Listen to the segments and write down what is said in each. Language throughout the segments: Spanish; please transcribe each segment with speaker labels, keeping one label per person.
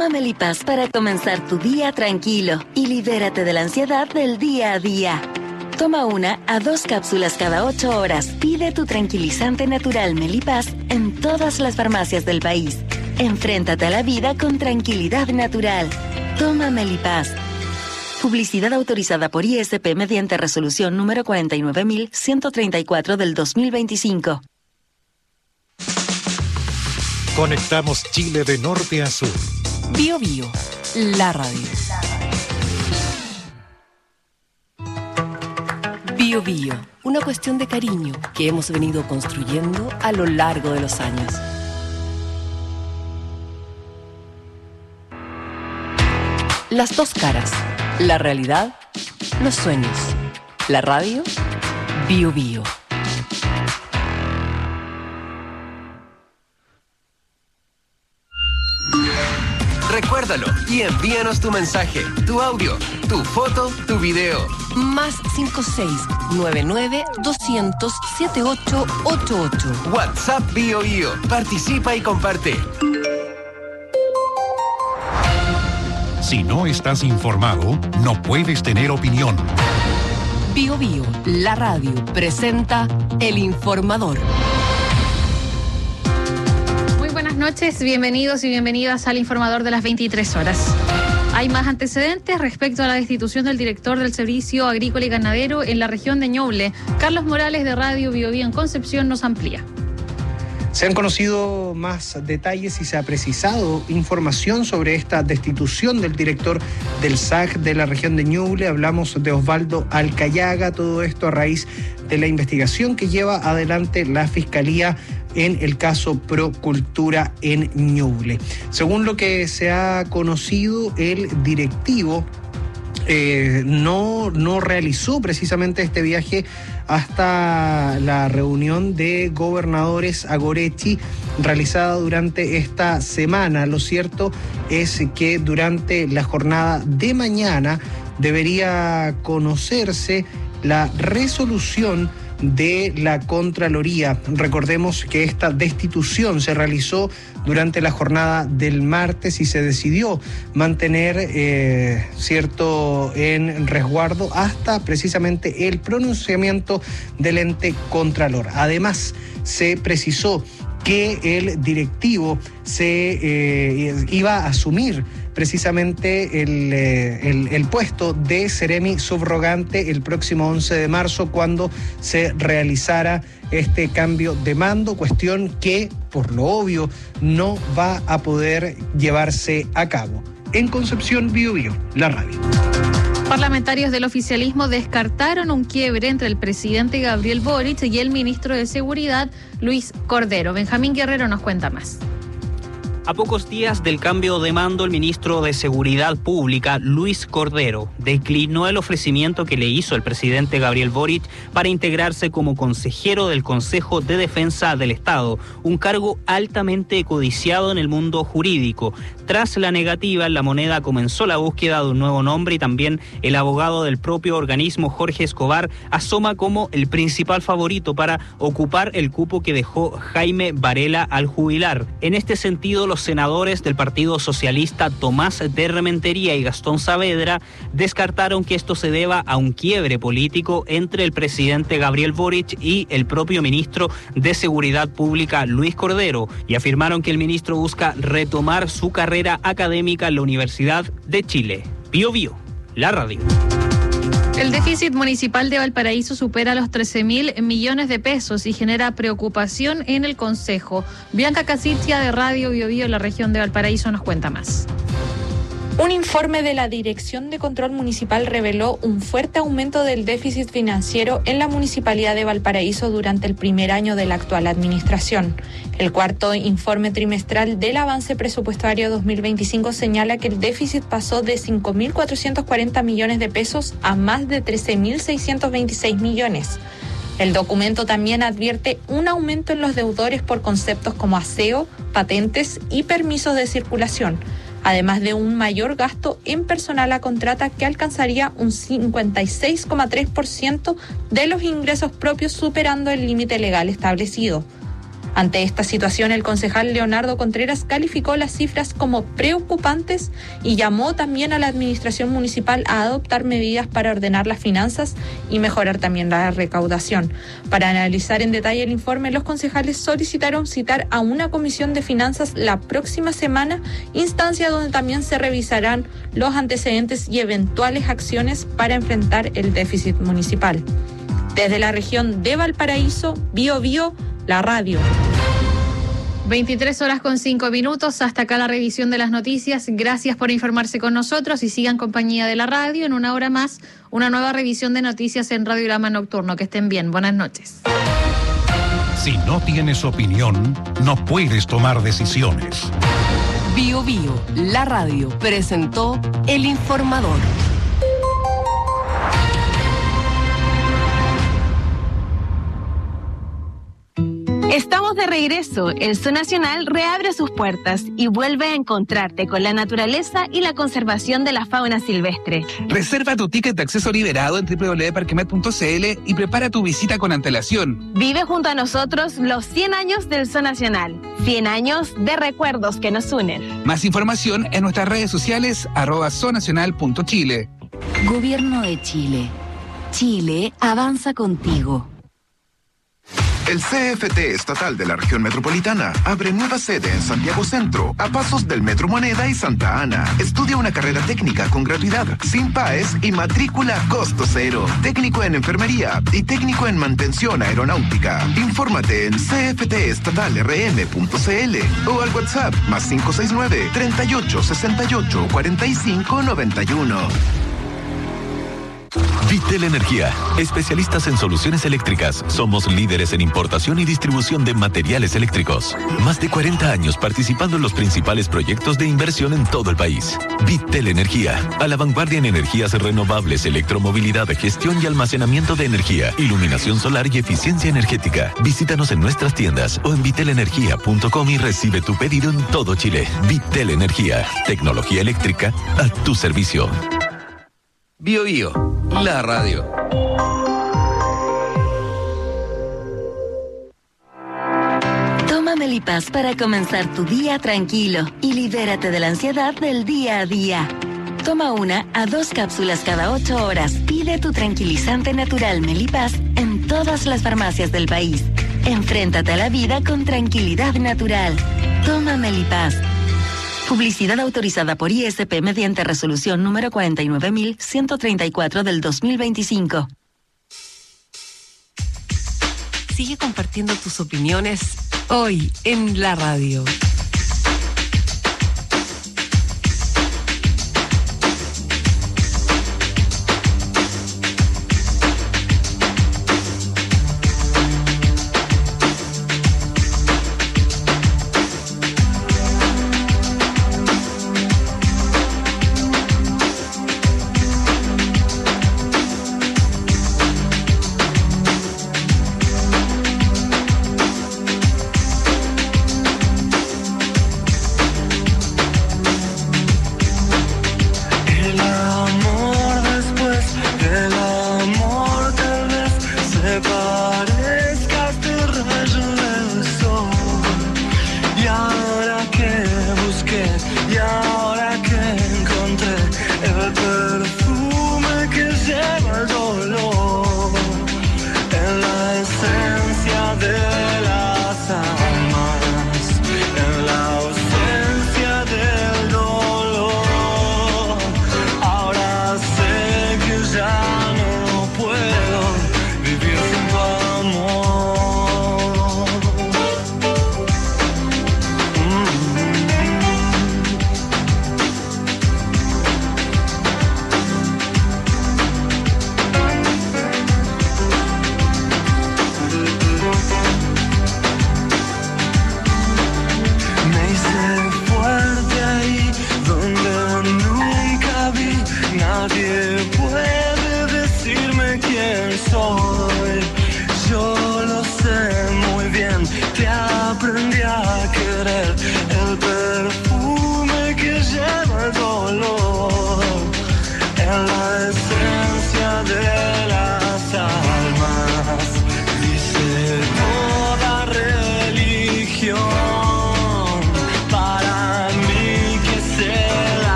Speaker 1: Toma Melipaz para comenzar tu día tranquilo y libérate de la ansiedad del día a día. Toma 1 a 2 cápsulas cada 8 horas. Pide tu tranquilizante natural Melipaz en todas las farmacias del país. Enfréntate a la vida con tranquilidad natural. Toma Melipaz. Publicidad autorizada por ISP mediante resolución número 49.134 del 2025.
Speaker 2: Conectamos Chile de norte a sur.
Speaker 3: Bio Bio, la radio. Bio Bio, una cuestión de cariño que hemos venido construyendo a lo largo de los años. Las dos caras, la realidad, los sueños. La radio, Bio Bio.
Speaker 4: Recuérdalo y envíanos tu mensaje, tu audio, tu foto, tu video.
Speaker 3: Más 56-99-200-7888.
Speaker 4: WhatsApp Bio Bio. Participa y comparte.
Speaker 2: Si no estás informado, no puedes tener opinión.
Speaker 3: Bio Bio, la radio, presenta El Informador.
Speaker 5: Buenas noches, bienvenidos y bienvenidas al Informador de las 23 horas. Hay más antecedentes respecto a la destitución del director del Servicio Agrícola y Ganadero en la región de Ñuble. Carlos Morales de Radio Bio Bio en Concepción nos amplía.
Speaker 6: Se han conocido más detalles y se ha precisado información sobre esta destitución del director del SAG de la región de Ñuble. Hablamos de Osvaldo Alcayaga, todo esto a raíz de la investigación que lleva adelante la Fiscalía en el caso Procultura en Ñuble. Según lo que se ha conocido, el directivo no realizó precisamente este viaje hasta la reunión de gobernadores a Gorechi realizada durante esta semana. Lo cierto es que durante la jornada de mañana debería conocerse la resolución de la Contraloría. Recordemos que esta destitución se realizó durante la jornada del martes y se decidió mantener en resguardo hasta precisamente el pronunciamiento del ente Contralor. Además, se precisó que el directivo iba a asumir precisamente el puesto de Seremi subrogante el próximo 11 de marzo cuando se realizara este cambio de mando, cuestión que, por lo obvio, no va a poder llevarse a cabo. En Concepción, Bio Bio, la radio.
Speaker 5: Parlamentarios del oficialismo descartaron un quiebre entre el presidente Gabriel Boric y el ministro de Seguridad, Luis Cordero. Benjamín Guerrero nos cuenta más.
Speaker 7: A pocos días del cambio de mando, el ministro de Seguridad Pública, Luis Cordero, declinó el ofrecimiento que le hizo el presidente Gabriel Boric para integrarse como consejero del Consejo de Defensa del Estado, un cargo altamente codiciado en el mundo jurídico. Tras la negativa, La Moneda comenzó la búsqueda de un nuevo nombre y también el abogado del propio organismo, Jorge Escobar, asoma como el principal favorito para ocupar el cupo que dejó Jaime Varela al jubilar. En este sentido, los senadores del Partido Socialista Tomás de Rementería y Gastón Saavedra descartaron que esto se deba a un quiebre político entre el presidente Gabriel Boric y el propio ministro de Seguridad Pública, Luis Cordero, y afirmaron que el ministro busca retomar su carrera académica en la Universidad de Chile. Bio Bio, la radio.
Speaker 5: El déficit municipal de Valparaíso supera los 13.000 millones de pesos y genera preocupación en el Consejo. Bianca Casitzia de Radio Bio Bio en la región de Valparaíso nos cuenta más.
Speaker 8: Un informe de la Dirección de Control Municipal reveló un fuerte aumento del déficit financiero en la Municipalidad de Valparaíso durante el primer año de la actual administración. El cuarto informe trimestral del avance presupuestario 2025 señala que el déficit pasó de 5.440 millones de pesos a más de 13.626 millones. El documento también advierte un aumento en los deudores por conceptos como aseo, patentes y permisos de circulación, además de un mayor gasto en personal a contrata que alcanzaría un 56,3% de los ingresos propios, superando el límite legal establecido. Ante esta situación, el concejal Leonardo Contreras calificó las cifras como preocupantes y llamó también a la administración municipal a adoptar medidas para ordenar las finanzas y mejorar también la recaudación. Para analizar en detalle el informe, los concejales solicitaron citar a una comisión de finanzas la próxima semana, instancia donde también se revisarán los antecedentes y eventuales acciones para enfrentar el déficit municipal. Desde la región de Valparaíso, Biobío, la radio.
Speaker 5: 23:05. Hasta acá la revisión de las noticias. Gracias por informarse con nosotros y sigan compañía de la radio. En una hora más, una nueva revisión de noticias en Radiograma Nocturno. Que estén bien. Buenas noches.
Speaker 2: Si no tienes opinión, no puedes tomar decisiones.
Speaker 3: Biobío, la radio, presentó El Informador.
Speaker 9: Estamos de regreso. El Zoo Nacional reabre sus puertas y vuelve a encontrarte con la naturaleza y la conservación de la fauna silvestre.
Speaker 10: Reserva tu ticket de acceso liberado en www.parquemet.cl y prepara tu visita con antelación.
Speaker 9: Vive junto a nosotros los 100 años del Zoo Nacional. 100 años de recuerdos que nos unen.
Speaker 10: Más información en nuestras redes sociales @zoonacional.chile.
Speaker 1: Gobierno de Chile. Chile avanza contigo.
Speaker 11: El CFT estatal de la región metropolitana abre nueva sede en Santiago Centro, a pasos del Metro Moneda y Santa Ana. Estudia una carrera técnica con gratuidad, sin PAES y matrícula a costo cero. Técnico en enfermería y técnico en mantención aeronáutica. Infórmate en cftestatalrm.cl o al WhatsApp +569 38 68 45 91.
Speaker 12: Vitel Energía, especialistas en soluciones eléctricas. Somos líderes en importación y distribución de materiales eléctricos. Más de 40 años participando en los principales proyectos de inversión en todo el país. Vitel Energía, a la vanguardia en energías renovables, electromovilidad, gestión y almacenamiento de energía, iluminación solar y eficiencia energética. Visítanos en nuestras tiendas o en vitelenergia.com y recibe tu pedido en todo Chile. Vitel Energía, tecnología eléctrica a tu servicio.
Speaker 4: Biobío, la radio.
Speaker 1: Toma Melipaz para comenzar tu día tranquilo y libérate de la ansiedad del día a día. Toma 1 a 2 cápsulas cada 8 horas. Pide tu tranquilizante natural Melipaz en todas las farmacias del país. Enfréntate a la vida con tranquilidad natural. Toma Melipaz. Publicidad autorizada por ISP mediante resolución número 49.134 del 2025.
Speaker 3: Sigue compartiendo tus opiniones hoy en la radio.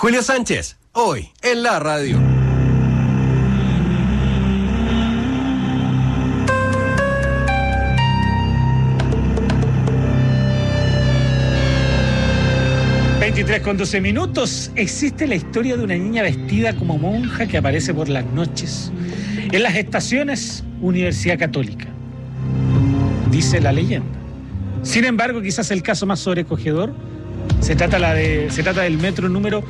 Speaker 4: Julio Sánchez, hoy en la radio.
Speaker 13: Con 12 minutos. Existe la historia de una niña vestida como monja que aparece por las noches en las estaciones Universidad Católica, dice la leyenda. Sin embargo, quizás el caso más sobrecogedor se trata del metro número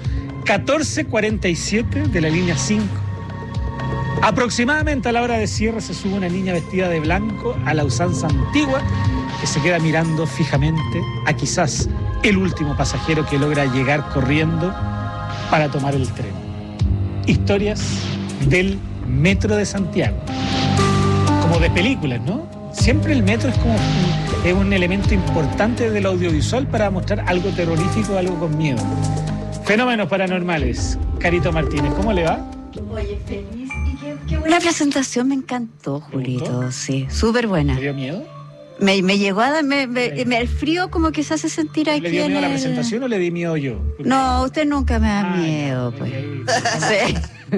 Speaker 13: 1447 de la línea 5. Aproximadamente a la hora de cierre se sube una niña vestida de blanco a la usanza antigua que se queda mirando fijamente a quizás el último pasajero que logra llegar corriendo para tomar el tren. Historias del metro de Santiago. Como de películas, ¿no? Siempre el metro es un elemento importante del audiovisual para mostrar algo terrorífico, algo con miedo. Fenómenos paranormales. Carito Martínez, ¿cómo le va?
Speaker 14: Oye, feliz. Y qué buena presentación, me encantó, Julito. Sí, súper buena.
Speaker 13: ¿Te dio miedo?
Speaker 14: Me llegó a dar, el frío como que se hace sentir aquí.
Speaker 13: ¿Le dio miedo a la presentación o le di miedo yo?
Speaker 14: No, usted nunca me da miedo, pues. Sí.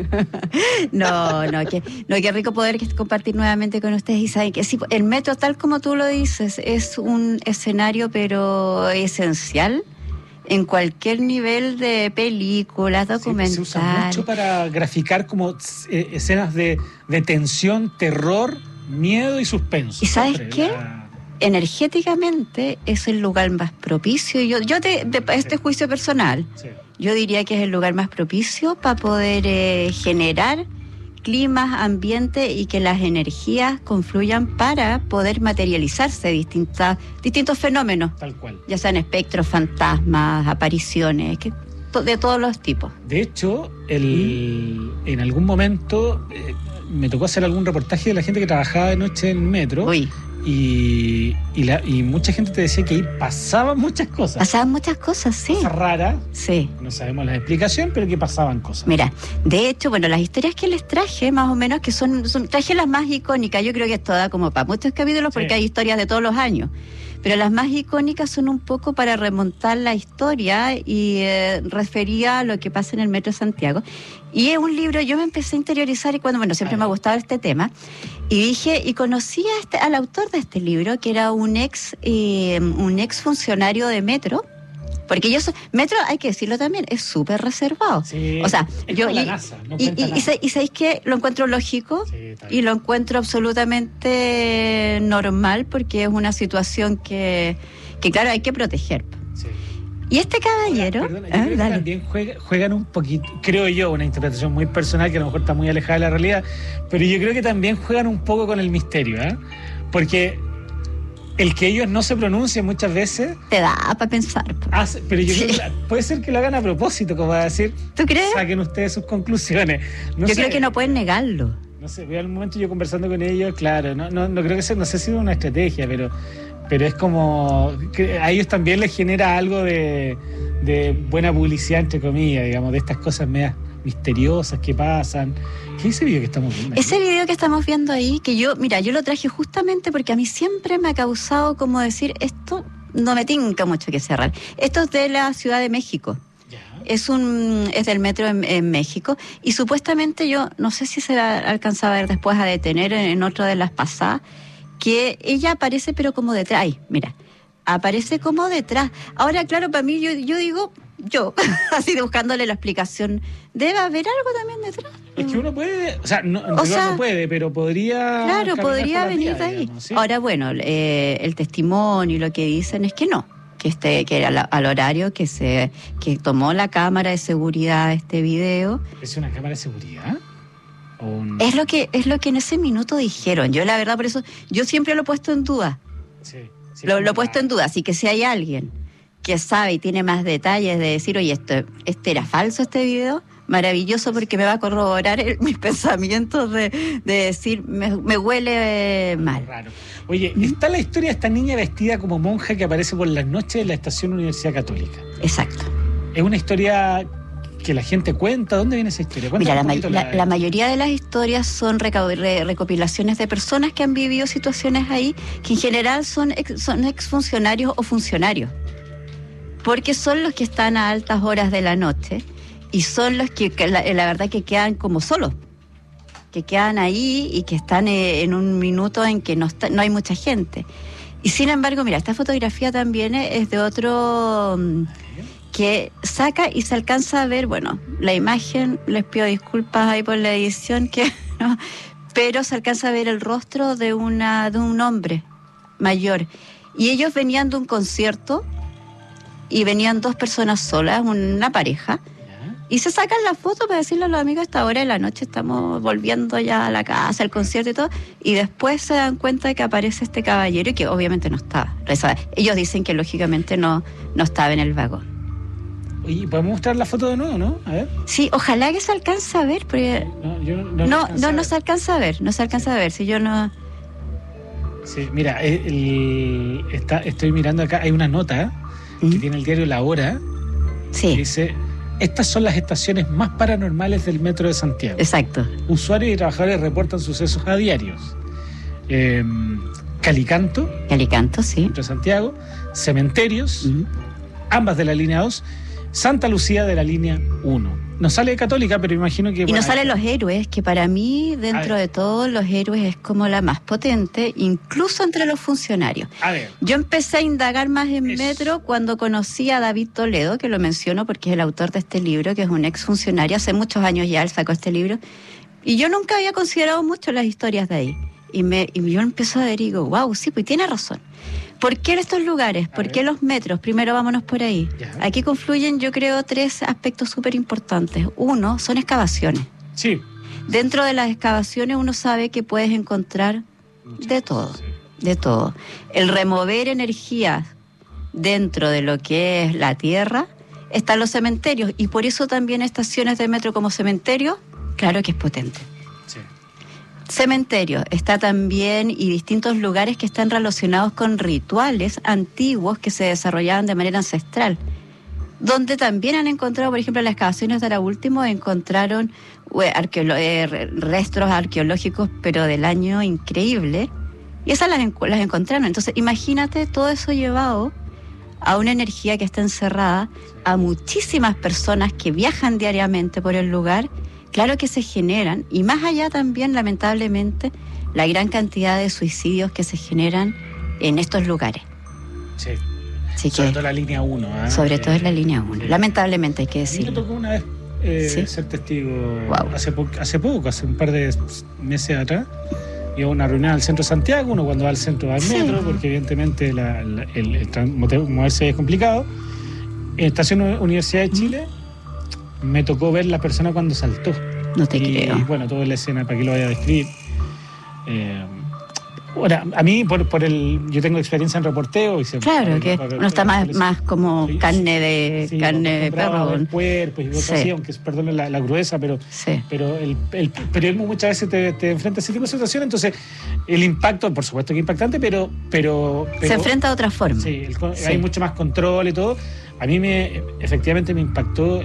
Speaker 14: No, qué rico poder compartir nuevamente con ustedes. Y saben que sí, el metro, tal como tú lo dices, es un escenario pero esencial en cualquier nivel de películas, documentales.
Speaker 13: Sí, se usa mucho para graficar como escenas de tensión, terror, miedo y suspenso.
Speaker 14: ¿Y sabes qué? Energéticamente es el lugar más propicio. Este juicio personal, yo diría que es el lugar más propicio para poder generar climas, ambiente y que las energías confluyan para poder materializarse distintos fenómenos.
Speaker 13: Tal cual.
Speaker 14: Ya sean espectros, fantasmas, apariciones, de todos los tipos.
Speaker 13: De hecho, en algún momento me tocó hacer algún reportaje de la gente que trabajaba de noche en metro.
Speaker 14: Uy.
Speaker 13: Y mucha gente te decía que ahí pasaban muchas cosas.
Speaker 14: Pasaban muchas cosas, sí.
Speaker 13: Cosas raras.
Speaker 14: Sí.
Speaker 13: No sabemos la explicación, pero que pasaban cosas.
Speaker 14: Mira, de hecho, las historias que les traje, más o menos, que traje las más icónicas. Yo creo que esto da como para muchos capítulos porque hay historias de todos los años. Pero las más icónicas son un poco para remontar la historia y refería a lo que pasa en el Metro de Santiago. Y es un libro, yo me empecé a interiorizar y siempre me ha gustado este tema. Y conocí al autor de este libro, que era un ex funcionario de Metro. Porque Metro, hay que decirlo también, es súper reservado.
Speaker 13: Sí,
Speaker 14: o sea,
Speaker 13: es como la NASA, no cuenta nada.
Speaker 14: ¿Y sabéis qué? Lo encuentro lógico y lo encuentro absolutamente normal porque es una situación que claro, hay que proteger.
Speaker 13: Sí.
Speaker 14: Y este caballero...
Speaker 13: Perdona, yo creo que también juegan un poquito, creo yo, una interpretación muy personal que a lo mejor está muy alejada de la realidad, pero yo creo que también juegan un poco con el misterio, Porque el que ellos no se pronuncien muchas veces...
Speaker 14: Te da para pensar.
Speaker 13: Pero yo creo que puede ser que lo hagan a propósito, como va a decir...
Speaker 14: ¿Tú crees?
Speaker 13: Saquen ustedes sus conclusiones.
Speaker 14: Yo creo que no pueden negarlo.
Speaker 13: No sé, veo al momento yo conversando con ellos, claro, no creo que sea, no sé si es una estrategia, pero es como que a ellos también les genera algo de buena publicidad, entre comillas, digamos, de estas cosas medias misteriosas que pasan. ¿Qué es ese video que estamos viendo?
Speaker 14: Ese video que estamos viendo ahí, que yo lo traje justamente porque a mí siempre me ha causado como decir, esto no me tinca mucho que cerrar. Esto es de la Ciudad de México. Es del metro en México y supuestamente yo no sé si se alcanzaba a ver después a detener en otra de las pasadas, que ella aparece pero como detrás. Ay, mira, aparece como detrás. Ahora, claro, para mí yo digo, así buscándole la explicación, debe haber algo también detrás.
Speaker 13: Es que uno puede, no puede, pero podría...
Speaker 14: Claro, podría venir
Speaker 13: vía,
Speaker 14: de ahí.
Speaker 13: Digamos, ¿sí?
Speaker 14: Ahora, el testimonio y lo que dicen es que no. Que era al horario que tomó la cámara de seguridad este video.
Speaker 13: ¿Es una cámara de seguridad?
Speaker 14: Es lo que en ese minuto dijeron. Yo la verdad, por eso, yo siempre lo he puesto en duda.
Speaker 13: Sí,
Speaker 14: lo he puesto en duda. Así que si hay alguien que sabe y tiene más detalles de decir, oye, este era falso este video, maravilloso, porque me va a corroborar mis pensamientos de decir, me huele mal.
Speaker 13: Raro. Oye, está la historia de esta niña vestida como monja que aparece por las noches en la estación Universidad Católica.
Speaker 14: Exacto.
Speaker 13: Es una historia que la gente cuenta. ¿Dónde viene esa historia?
Speaker 14: Mira, la mayoría de las historias son recopilaciones de personas que han vivido situaciones ahí, que en general son exfuncionarios o funcionarios, porque son los que están a altas horas de la noche Y son los que la verdad que quedan como solos, que quedan ahí y que están en un minuto en que no hay mucha gente. Y sin embargo, mira, esta fotografía también es de otro que saca y se alcanza a ver, bueno, la imagen, les pido disculpas ahí por la edición, ¿no? Pero se alcanza a ver el rostro de un hombre mayor. Y ellos venían de un concierto y venían 2 personas solas, una pareja, y se sacan la foto para decirle a los amigos: a esta hora de la noche estamos volviendo ya a la casa, al concierto y todo, y después se dan cuenta de que aparece este caballero y que obviamente no estaba. Ellos dicen que lógicamente no estaba en el vagón.
Speaker 13: Oye, ¿podemos mostrar la foto de nuevo, no? A ver.
Speaker 14: Sí, ojalá que se alcance a ver, porque no se alcanza a ver, si yo no...
Speaker 13: Sí, mira, estoy mirando acá, hay una nota que tiene el diario La Hora, que dice: estas son las estaciones más paranormales del Metro de Santiago.
Speaker 14: Exacto.
Speaker 13: Usuarios y trabajadores reportan sucesos a diarios. Calicanto, sí. Metro de Santiago, Cementerios, ambas de la línea 2, Santa Lucía de la línea 1. Nos sale Católica, pero imagino que...
Speaker 14: Y nos salen Los Héroes, que para mí, dentro de todos Los Héroes, es como la más potente, incluso entre los funcionarios.
Speaker 13: A ver.
Speaker 14: Yo empecé a indagar más en Metro cuando conocí a David Toledo, que lo menciono porque es el autor de este libro, que es un exfuncionario, hace muchos años ya él sacó este libro, y yo nunca había considerado mucho las historias de ahí. Y yo empiezo a ver y digo: wow, sí, pues tiene razón. ¿Por qué en estos lugares? ¿Por qué los metros? Primero vámonos por ahí. Aquí confluyen, yo creo, 3 aspectos súper importantes. Uno, son excavaciones.
Speaker 13: Sí.
Speaker 14: Dentro de las excavaciones uno sabe que puedes encontrar de todo. El remover energías dentro de lo que es la tierra, están los cementerios, y por eso también estaciones de metro como cementerio, claro que es potente. Cementerios está también, y distintos lugares que están relacionados con rituales antiguos que se desarrollaban de manera ancestral, donde también han encontrado, por ejemplo, en las excavaciones de ahora último, encontraron restos arqueológicos, pero del año increíble, y esas las encontraron. Entonces, imagínate todo eso llevado a una energía que está encerrada, a muchísimas personas que viajan diariamente por el lugar. Claro que se generan, y más allá también, lamentablemente, la gran cantidad de suicidios que se generan en estos lugares.
Speaker 13: Sí. Sobre todo la línea 1.
Speaker 14: Sobre todo en la línea 1. Lamentablemente, hay que decirlo.
Speaker 13: A mí me tocó una vez ser testigo. Hace poco, hace un par de meses atrás. Iba a una reunión al centro de Santiago, uno cuando va al centro va al metro, porque evidentemente el moverse es complicado. En Estación Universidad de Chile, me tocó ver la persona cuando saltó.
Speaker 14: No te creo.
Speaker 13: Y bueno, toda la escena, para que lo vaya a describir. Ahora, a mí, yo tengo experiencia en reporteo.
Speaker 14: Claro, que uno está más como carne de perro.
Speaker 13: El cuerpo y cosas así, aunque perdone la crudeza, pero el periodismo muchas veces te enfrenta a ese tipo de situaciones, entonces el impacto, por supuesto que es impactante, pero se enfrenta de otra forma. Sí, hay mucho más control y todo. A mí efectivamente me impactó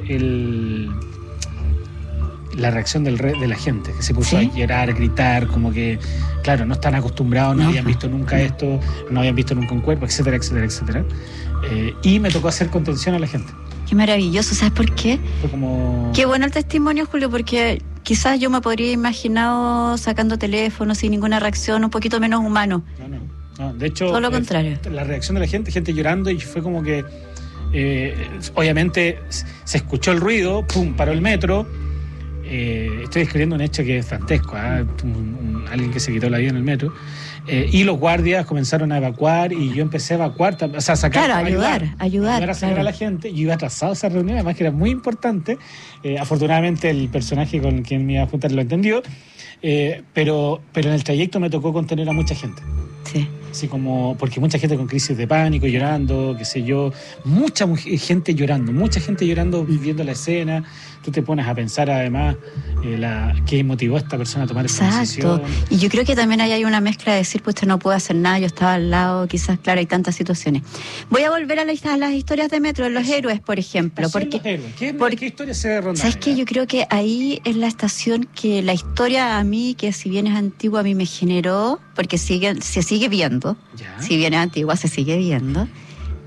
Speaker 13: la reacción de la gente, que se puso a llorar, a gritar, como que, claro, no están acostumbrados, no habían visto nunca esto, no habían visto nunca un cuerpo, etcétera, etcétera, etcétera. Y me tocó hacer contención a la gente.
Speaker 14: Qué maravilloso, ¿sabes por qué?
Speaker 13: Fue como...
Speaker 14: Qué bueno el testimonio, Julio, porque quizás yo me podría imaginar sacando teléfono sin ninguna reacción, un poquito menos humano.
Speaker 13: No, de hecho...
Speaker 14: Todo lo contrario.
Speaker 13: La reacción de la gente llorando, y fue como que... obviamente se escuchó el ruido, pum, paró el metro. Estoy describiendo un hecho que es dantesco, alguien que se quitó la vida en el metro, y los guardias comenzaron a evacuar, y yo empecé a evacuar, o sea, a sacar,
Speaker 14: claro, ayudar
Speaker 13: a sacar a la gente. Yo iba atrasado a esa reunión, además que era muy importante. Afortunadamente el personaje con quien me iba a juntar lo entendió, pero en el trayecto me tocó contener a mucha gente.
Speaker 14: Sí.
Speaker 13: Así como, porque mucha gente con crisis de pánico, llorando, qué sé yo, mucha gente llorando viendo la escena. Tú te pones a pensar además qué motivó a esta persona a tomar esa decisión.
Speaker 14: Y yo creo que también ahí hay una mezcla de decir, pues usted no puede hacer nada, yo estaba al lado, quizás, claro, hay tantas situaciones. Voy a volver a las historias de metro, de Los Héroes, por ejemplo.
Speaker 13: ¿Qué historia se ronda?
Speaker 14: ¿Sabes qué? Yo creo que ahí es la estación que la historia a mí, que si bien es antigua, a mí me generó, porque se sigue viendo. Si bien es antigua, se sigue viendo.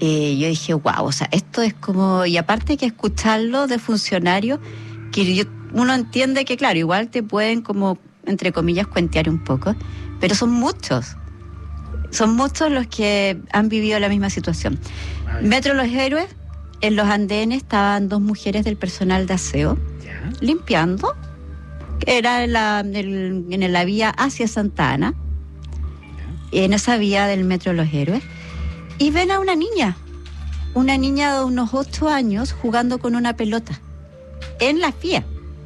Speaker 14: yo dije, wow, o sea, esto es como... Y aparte que escucharlo de funcionarios, que uno entiende que, claro, igual te pueden como, entre comillas, cuentear un poco, pero son muchos. Son muchos los que han vivido la misma situación. Metro Los Héroes, en los andenes estaban 2 mujeres del personal de aseo limpiando. Era en la vía hacia Santa Ana, en esa vía del Metro Los Héroes, y ven a una niña de unos 8 años jugando con una pelota en la vía.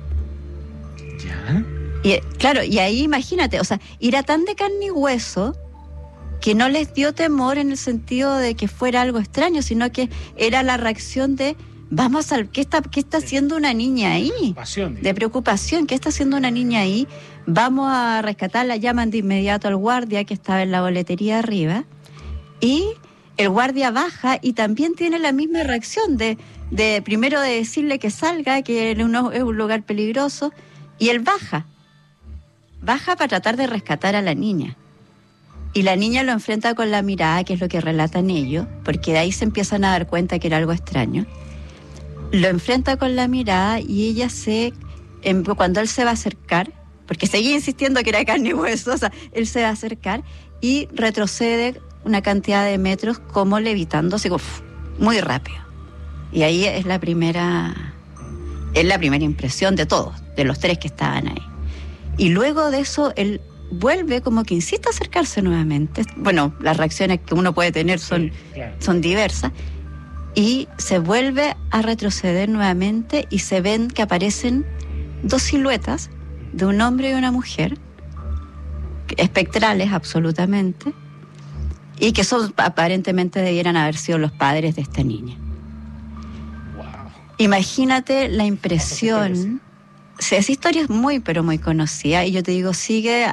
Speaker 14: Y claro, y ahí imagínate, o sea, era tan de carne y hueso que no les dio temor en el sentido de que fuera algo extraño, sino que era la reacción de ¿qué está haciendo una niña ahí? De preocupación, ¿qué está haciendo una niña ahí? Vamos a rescatarla, llaman de inmediato al guardia que estaba en la boletería arriba, y el guardia baja y también tiene la misma reacción de primero de decirle que salga, que es un lugar peligroso, y él baja para tratar de rescatar a la niña. Y la niña lo enfrenta con la mirada, que es lo que relatan ellos, porque de ahí se empiezan a dar cuenta que era algo extraño. Lo enfrenta con la mirada y ella cuando él se va a acercar, porque seguía insistiendo que era carne y hueso, o sea, él se va a acercar y retrocede una cantidad de metros como levitando, así como muy rápido. Y ahí es la primera impresión de todos, de los 3 que estaban ahí. Y luego de eso, él vuelve como que insiste a acercarse nuevamente. Bueno, las reacciones que uno puede tener son diversas. Y se vuelve a retroceder nuevamente y se ven que aparecen 2 siluetas de un hombre y una mujer, espectrales absolutamente, y que aparentemente debieran haber sido los padres de esta niña. Wow. Imagínate la impresión. Sí, esa historia es muy, pero muy conocida, y yo te digo, sigue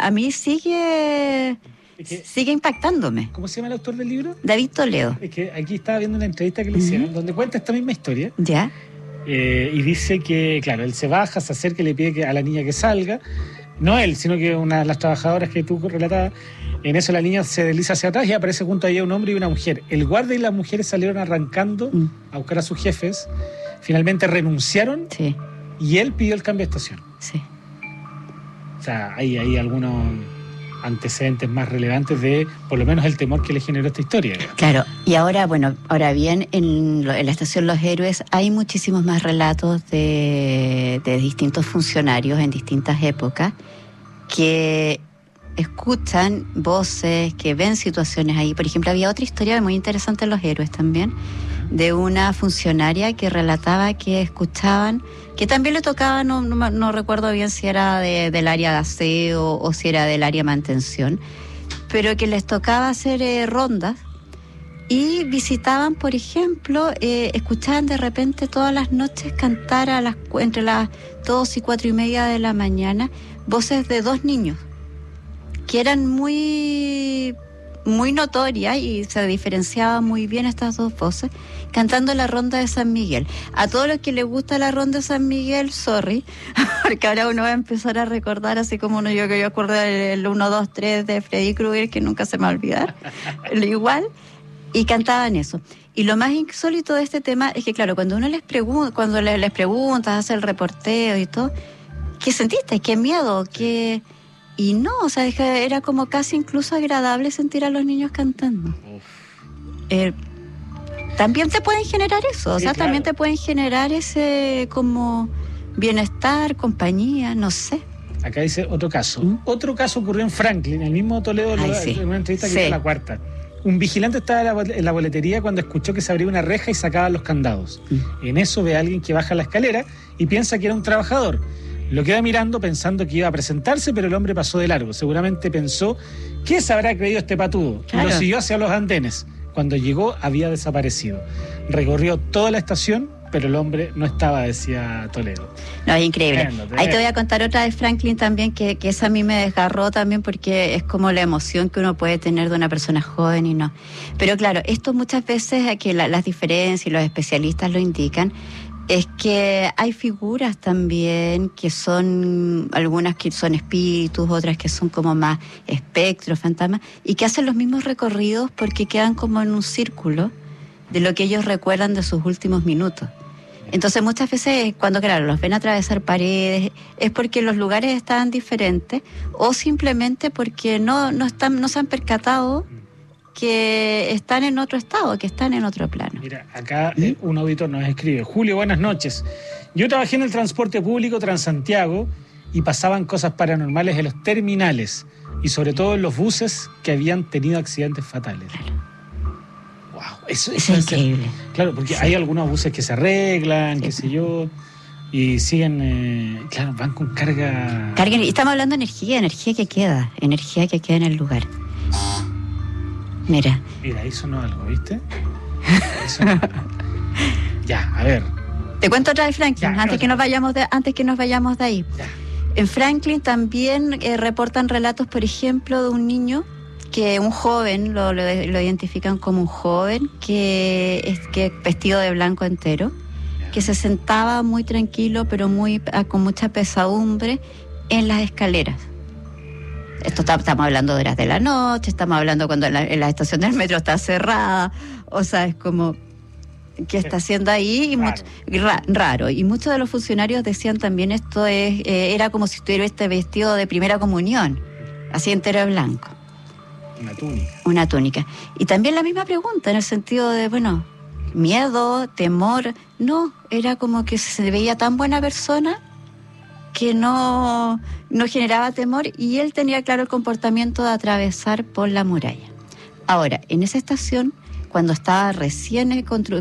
Speaker 14: impactándome.
Speaker 13: ¿Cómo se llama el autor del libro?
Speaker 14: David Toledo.
Speaker 13: Es que aquí estaba viendo una entrevista que le hicieron, donde cuenta esta misma historia.
Speaker 14: Ya.
Speaker 13: Y dice que, claro, él se baja, se acerca y le pide a la niña que salga. No él, sino que una de las trabajadoras que tú relatabas. En eso la niña se desliza hacia atrás y aparece junto a ella un hombre y una mujer. El guardia y las mujeres salieron arrancando a buscar a sus jefes. Finalmente renunciaron.
Speaker 14: Sí.
Speaker 13: Y él pidió el cambio de estación.
Speaker 14: Sí.
Speaker 13: O sea, hay algunos antecedentes más relevantes de, por lo menos, el temor que le generó esta historia.
Speaker 14: Claro, y ahora bien, en la estación Los Héroes hay muchísimos más relatos de distintos funcionarios en distintas épocas que escuchan voces, que ven situaciones ahí. Por ejemplo, había otra historia muy interesante en Los Héroes también, de una funcionaria que relataba que escuchaban, que también le tocaba, no recuerdo bien si era del área de aseo o si era del área de mantención, pero que les tocaba hacer rondas y visitaban, por ejemplo, escuchaban de repente todas las noches cantar entre las 2 y 4 y media de la mañana voces de 2 niños que eran muy notorias y se diferenciaban muy bien estas 2 voces, cantando la ronda de San Miguel. A todos los que les gusta la ronda de San Miguel, sorry, porque ahora uno va a empezar a recordar, así como yo acuerdo el 1, 2, 3 de Freddy Krueger, que nunca se me va a olvidar, igual, y cantaban eso. Y lo más insólito de este tema es que, claro, cuando uno les preguntas, hace el reporteo y todo, ¿qué sentiste? ¿Qué miedo? ¿Qué...? Y no, o sea, era como casi incluso agradable sentir a los niños cantando. También te pueden generar eso, o sea, claro. También te pueden generar ese como bienestar, compañía, no sé.
Speaker 13: Acá dice otro caso. Otro caso ocurrió en Franklin, el mismo Toledo, en una entrevista que hizo la cuarta. Un vigilante estaba en la boletería cuando escuchó que se abría una reja y sacaban los candados. En eso ve a alguien que baja la escalera y piensa que era un trabajador. Lo queda mirando pensando que iba a presentarse, pero el hombre pasó de largo. Seguramente pensó, ¿qué se habrá creído este patudo? Claro. Y lo siguió hacia los andenes. Cuando llegó, había desaparecido. Recorrió toda la estación, pero el hombre no estaba, decía Toledo. No, es increíble.
Speaker 14: Ahí te voy a contar otra de Franklin también, que esa a mí me desgarró también, porque es como la emoción que uno puede tener de una persona joven y no. Pero claro, esto muchas veces, aquí las diferencias y los especialistas lo indican, es que hay figuras también que son, algunas que son espíritus, otras que son como más espectros, fantasmas, y que hacen los mismos recorridos porque quedan como en un círculo de lo que ellos recuerdan de sus últimos minutos. Entonces muchas veces cuando, claro, los ven atravesar paredes, es porque los lugares estaban diferentes o simplemente porque no se han percatado que están en otro estado, que están en otro plano.
Speaker 13: Mira, acá un auditor nos escribe: Julio, buenas noches. Yo trabajé en el transporte público Transantiago y pasaban cosas paranormales en los terminales y sobre todo en los buses que habían tenido accidentes fatales.
Speaker 14: Claro.
Speaker 13: Wow,
Speaker 14: eso es increíble.
Speaker 13: Claro, porque hay algunos buses que se arreglan, qué sé yo, y siguen, claro, van con carga.
Speaker 14: Estamos hablando de energía que queda en el lugar. Mira,
Speaker 13: ahí sonó algo, ¿viste? Ahí sonó algo. Ya, a ver.
Speaker 14: Te cuento otra de Franklin, antes que nos vayamos de ahí.
Speaker 13: Ya.
Speaker 14: En Franklin también reportan relatos, por ejemplo, de un niño, un joven, lo identifican como un joven, que vestido de blanco entero, que se sentaba muy tranquilo, pero con mucha pesadumbre en las escaleras. Estamos hablando de horas de la noche, estamos hablando cuando la estación del metro está cerrada, o sea, es como... ¿Qué está haciendo ahí? Raro. Y muchos de los funcionarios decían también esto era como si estuviera vestido de primera comunión, así entero de blanco. Una túnica. Y también la misma pregunta, en el sentido de, miedo, temor. No, era como que se veía tan buena persona que no generaba temor, y él tenía claro el comportamiento de atravesar por la muralla. Ahora, en esa estación, cuando estaba recién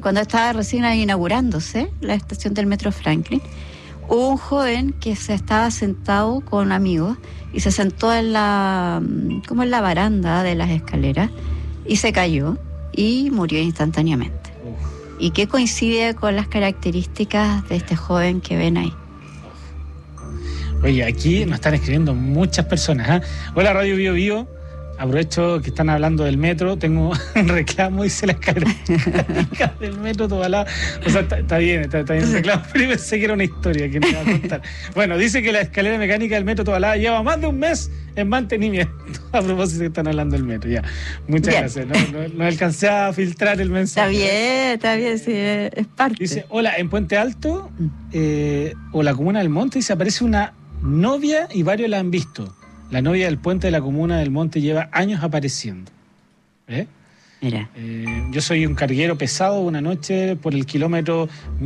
Speaker 14: inaugurándose la estación del Metro Franklin, hubo un joven que se estaba sentado con amigos y se sentó en la baranda de las escaleras y se cayó y murió instantáneamente. Y que coincide con las características de este joven que ven ahí.
Speaker 13: Oye, aquí nos están escribiendo muchas personas. Hola, Radio Bio Bio. Aprovecho que están hablando del metro, tengo un reclamo, dice la escalera mecánica del metro Tobalá. O sea, está bien el reclamo, pero pensé que era una historia que me iba a contar. Bueno, dice que la escalera mecánica del metro Tobalá lleva más de un mes en mantenimiento. A propósito que están hablando del metro, ya. Muchas gracias. No alcancé a filtrar el mensaje.
Speaker 14: Está bien, sí, es parte.
Speaker 13: Dice, hola, en Puente Alto, o la comuna del Monte, dice, aparece una novia y varios la han visto. La novia del puente de la comuna del Monte lleva años apareciendo.
Speaker 14: Mira.
Speaker 13: Yo soy un carguero pesado una noche por el kilómetro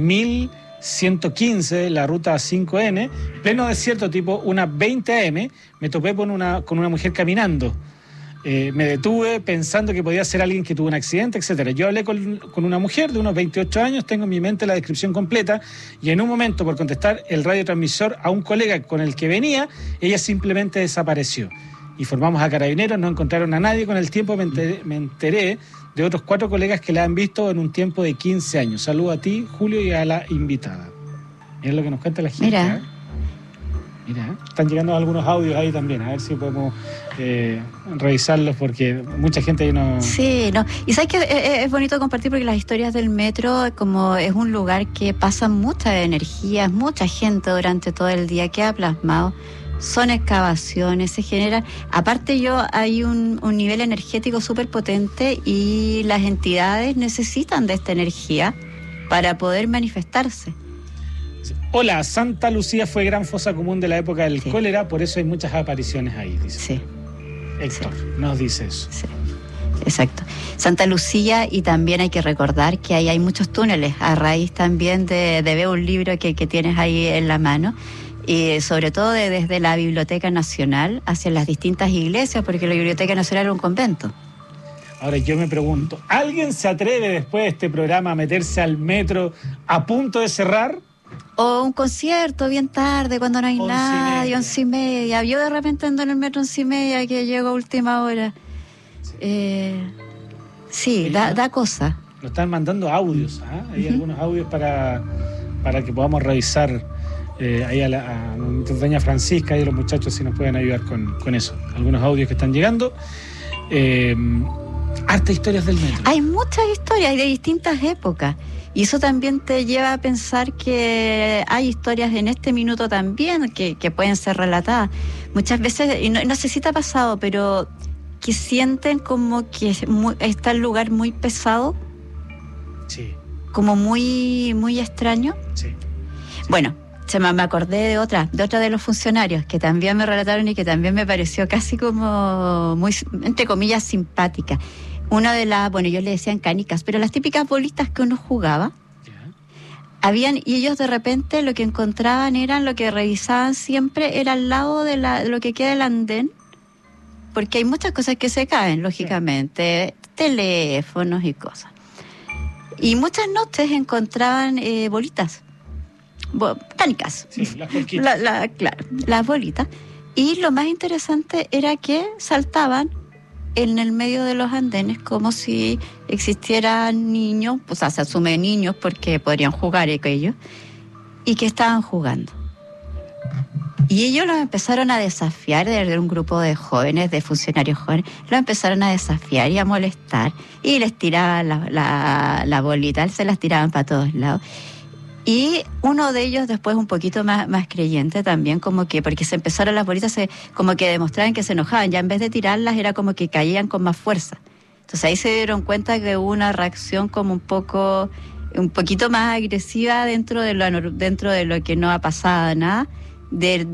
Speaker 13: 1115, la ruta 5N, pleno desierto, tipo unas 20 AM, me topé con una mujer caminando. Me detuve pensando que podía ser alguien que tuvo un accidente, etcétera. Yo hablé con una mujer de unos 28 años, tengo en mi mente la descripción completa, y en un momento, por contestar el radiotransmisor a un colega con el que venía, ella simplemente desapareció. Informamos a Carabineros, no encontraron a nadie. Con el tiempo me enteré de otros 4 colegas que la han visto en un tiempo de 15 años. Saludo a ti, Julio, y a la invitada. Mira lo que nos cuenta la gente. Mira, están llegando algunos audios ahí también, a ver si podemos revisarlos, porque mucha gente ahí no...
Speaker 14: Sí, no. Y sabes que es bonito compartir, porque las historias del metro, como es un lugar que pasa mucha energía, mucha gente durante todo el día, queda plasmado, son excavaciones, se generan... Aparte hay un nivel energético súper potente, y las entidades necesitan de esta energía para poder manifestarse.
Speaker 13: Hola, Santa Lucía fue gran fosa común de la época del cólera, por eso hay muchas apariciones ahí, dice.
Speaker 14: Sí.
Speaker 13: Héctor nos dice eso.
Speaker 14: Sí, exacto. Santa Lucía, y también hay que recordar que ahí hay muchos túneles, a raíz también de ver un libro que tienes ahí en la mano, y sobre todo desde la Biblioteca Nacional hacia las distintas iglesias, porque la Biblioteca Nacional era un convento.
Speaker 13: Ahora yo me pregunto, ¿alguien se atreve después de este programa a meterse al metro a punto de cerrar?
Speaker 14: O un concierto bien tarde, cuando no hay nadie, 11:30. Yo de repente ando en el metro 11:30, que llego a última hora. Sí, da cosa.
Speaker 13: Nos están mandando audios, hay algunos audios para que podamos revisar ahí a doña Francisca y a los muchachos, si nos pueden ayudar con eso. Algunos audios que están llegando. Hartas historias del metro.
Speaker 14: Hay muchas historias de distintas épocas. Y eso también te lleva a pensar que hay historias en este minuto también que pueden ser relatadas. Muchas veces, y no sé si te ha pasado, pero que sienten como que está el lugar muy pesado. como muy, muy extraño.
Speaker 13: Sí.
Speaker 14: Bueno, me acordé de otra de los funcionarios que también me relataron y que también me pareció casi como muy, entre comillas, simpática. Una de las, bueno, ellos le decían canicas, pero las típicas bolitas que uno jugaba, y ellos de repente lo que encontraban lo que revisaban siempre era al lado de lo que queda del andén, porque hay muchas cosas que se caen, lógicamente, teléfonos y cosas. Y muchas noches encontraban bolitas, canicas,
Speaker 13: las polquitas.
Speaker 14: Claro, las bolitas. Y lo más interesante era que saltaban en el medio de los andenes como si existieran niños, o sea, se asume niños porque podrían jugar ellos, y que estaban jugando. Y ellos los empezaron a desafiar, de un grupo de jóvenes, de funcionarios jóvenes, los empezaron a desafiar y a molestar, y les tiraban la bolita, se las tiraban para todos lados. Y uno de ellos después un poquito más creyente también, como que, porque se empezaron las bolitas, como que demostraban que se enojaban, ya en vez de tirarlas era como que caían con más fuerza. Entonces ahí se dieron cuenta que hubo una reacción como un poquito más agresiva dentro de lo que no ha pasado nada, de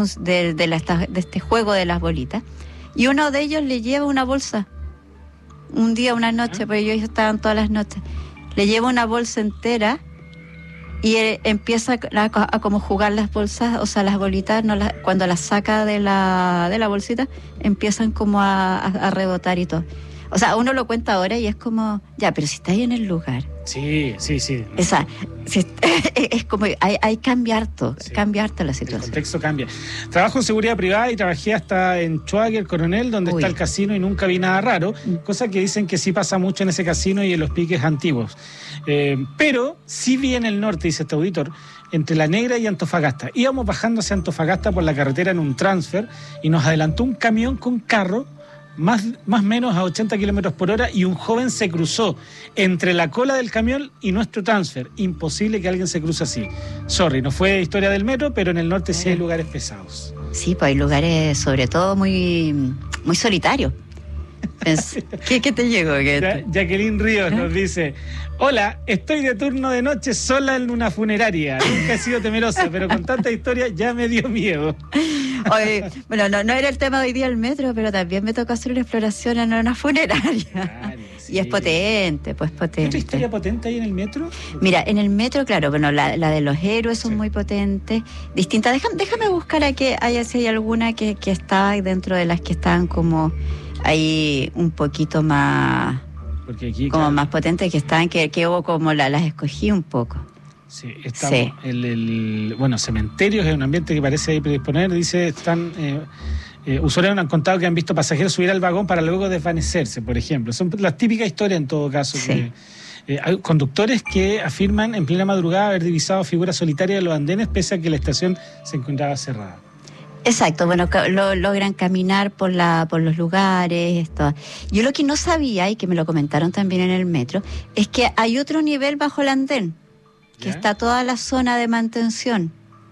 Speaker 14: este juego de las bolitas. Y uno de ellos le lleva una bolsa, un día, una noche, porque ellos estaban todas las noches, le lleva una bolsa entera. Y él empieza a como jugar las bolsas, o sea, las bolitas, cuando las saca de la bolsita, empiezan como a rebotar y todo. O sea, uno lo cuenta ahora y es como, ya, pero si está ahí en el lugar.
Speaker 13: Sí.
Speaker 14: Esa, es como, hay cambia harto la situación.
Speaker 13: El contexto cambia. Trabajo en seguridad privada y trabajé hasta en Chuague, el Coronel, donde está el casino, y nunca vi nada raro, cosa que dicen que sí pasa mucho en ese casino y en los piques antiguos. Pero sí vi en el norte, dice este auditor, entre La Negra y Antofagasta. Íbamos bajando hacia Antofagasta por la carretera en un transfer y nos adelantó un camión con carro más o menos a 80 kilómetros por hora, y un joven se cruzó entre la cola del camión y nuestro transfer. Imposible que alguien se cruce así. Sorry, no fue historia del metro, pero en el norte sí hay lugares pesados.
Speaker 14: Sí, pues hay lugares sobre todo muy, muy solitarios. ¿Qué te llegó?
Speaker 13: Jacqueline Ríos nos dice: hola, estoy de turno de noche sola en una funeraria. Nunca he sido temerosa, pero con tanta historia ya me dio miedo.
Speaker 14: Oye, bueno, no era el tema de hoy día el metro, pero también me tocó hacer una exploración en una funeraria. Claro, sí. Y es potente, pues potente.
Speaker 13: ¿Otra historia potente ahí en el metro?
Speaker 14: Mira, en el metro, claro, bueno, la de los héroes son muy potentes, distintas. Déjame buscar si hay alguna que está dentro de las que estaban como ahí un poquito más, porque aquí, como más potentes, que estaban, que hubo como las escogí un poco.
Speaker 13: Sí, estamos bueno, cementerios es un ambiente que parece ahí predisponer. Dice, usuarios han contado que han visto pasajeros subir al vagón para luego desvanecerse, por ejemplo. Son las típicas historias en todo caso. Sí. Hay conductores que afirman en plena madrugada haber divisado figuras solitarias de los andenes pese a que la estación se encontraba cerrada.
Speaker 14: Exacto, bueno, logran caminar por los lugares, esto. Yo lo que no sabía, y que me lo comentaron también en el metro, es que hay otro nivel bajo el andén, que está toda la zona de mantención.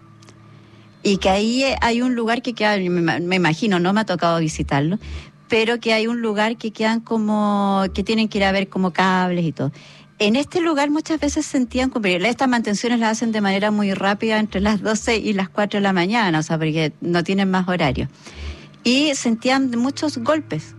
Speaker 14: Y que ahí hay un lugar que queda, me imagino, no me ha tocado visitarlo, pero que hay un lugar que quedan como, que tienen que ir a ver como cables y todo. En este lugar muchas veces sentían, estas mantenciones las hacen de manera muy rápida entre las 12 y las 4 de la mañana, o sea, porque no tienen más horario. Y sentían muchos golpes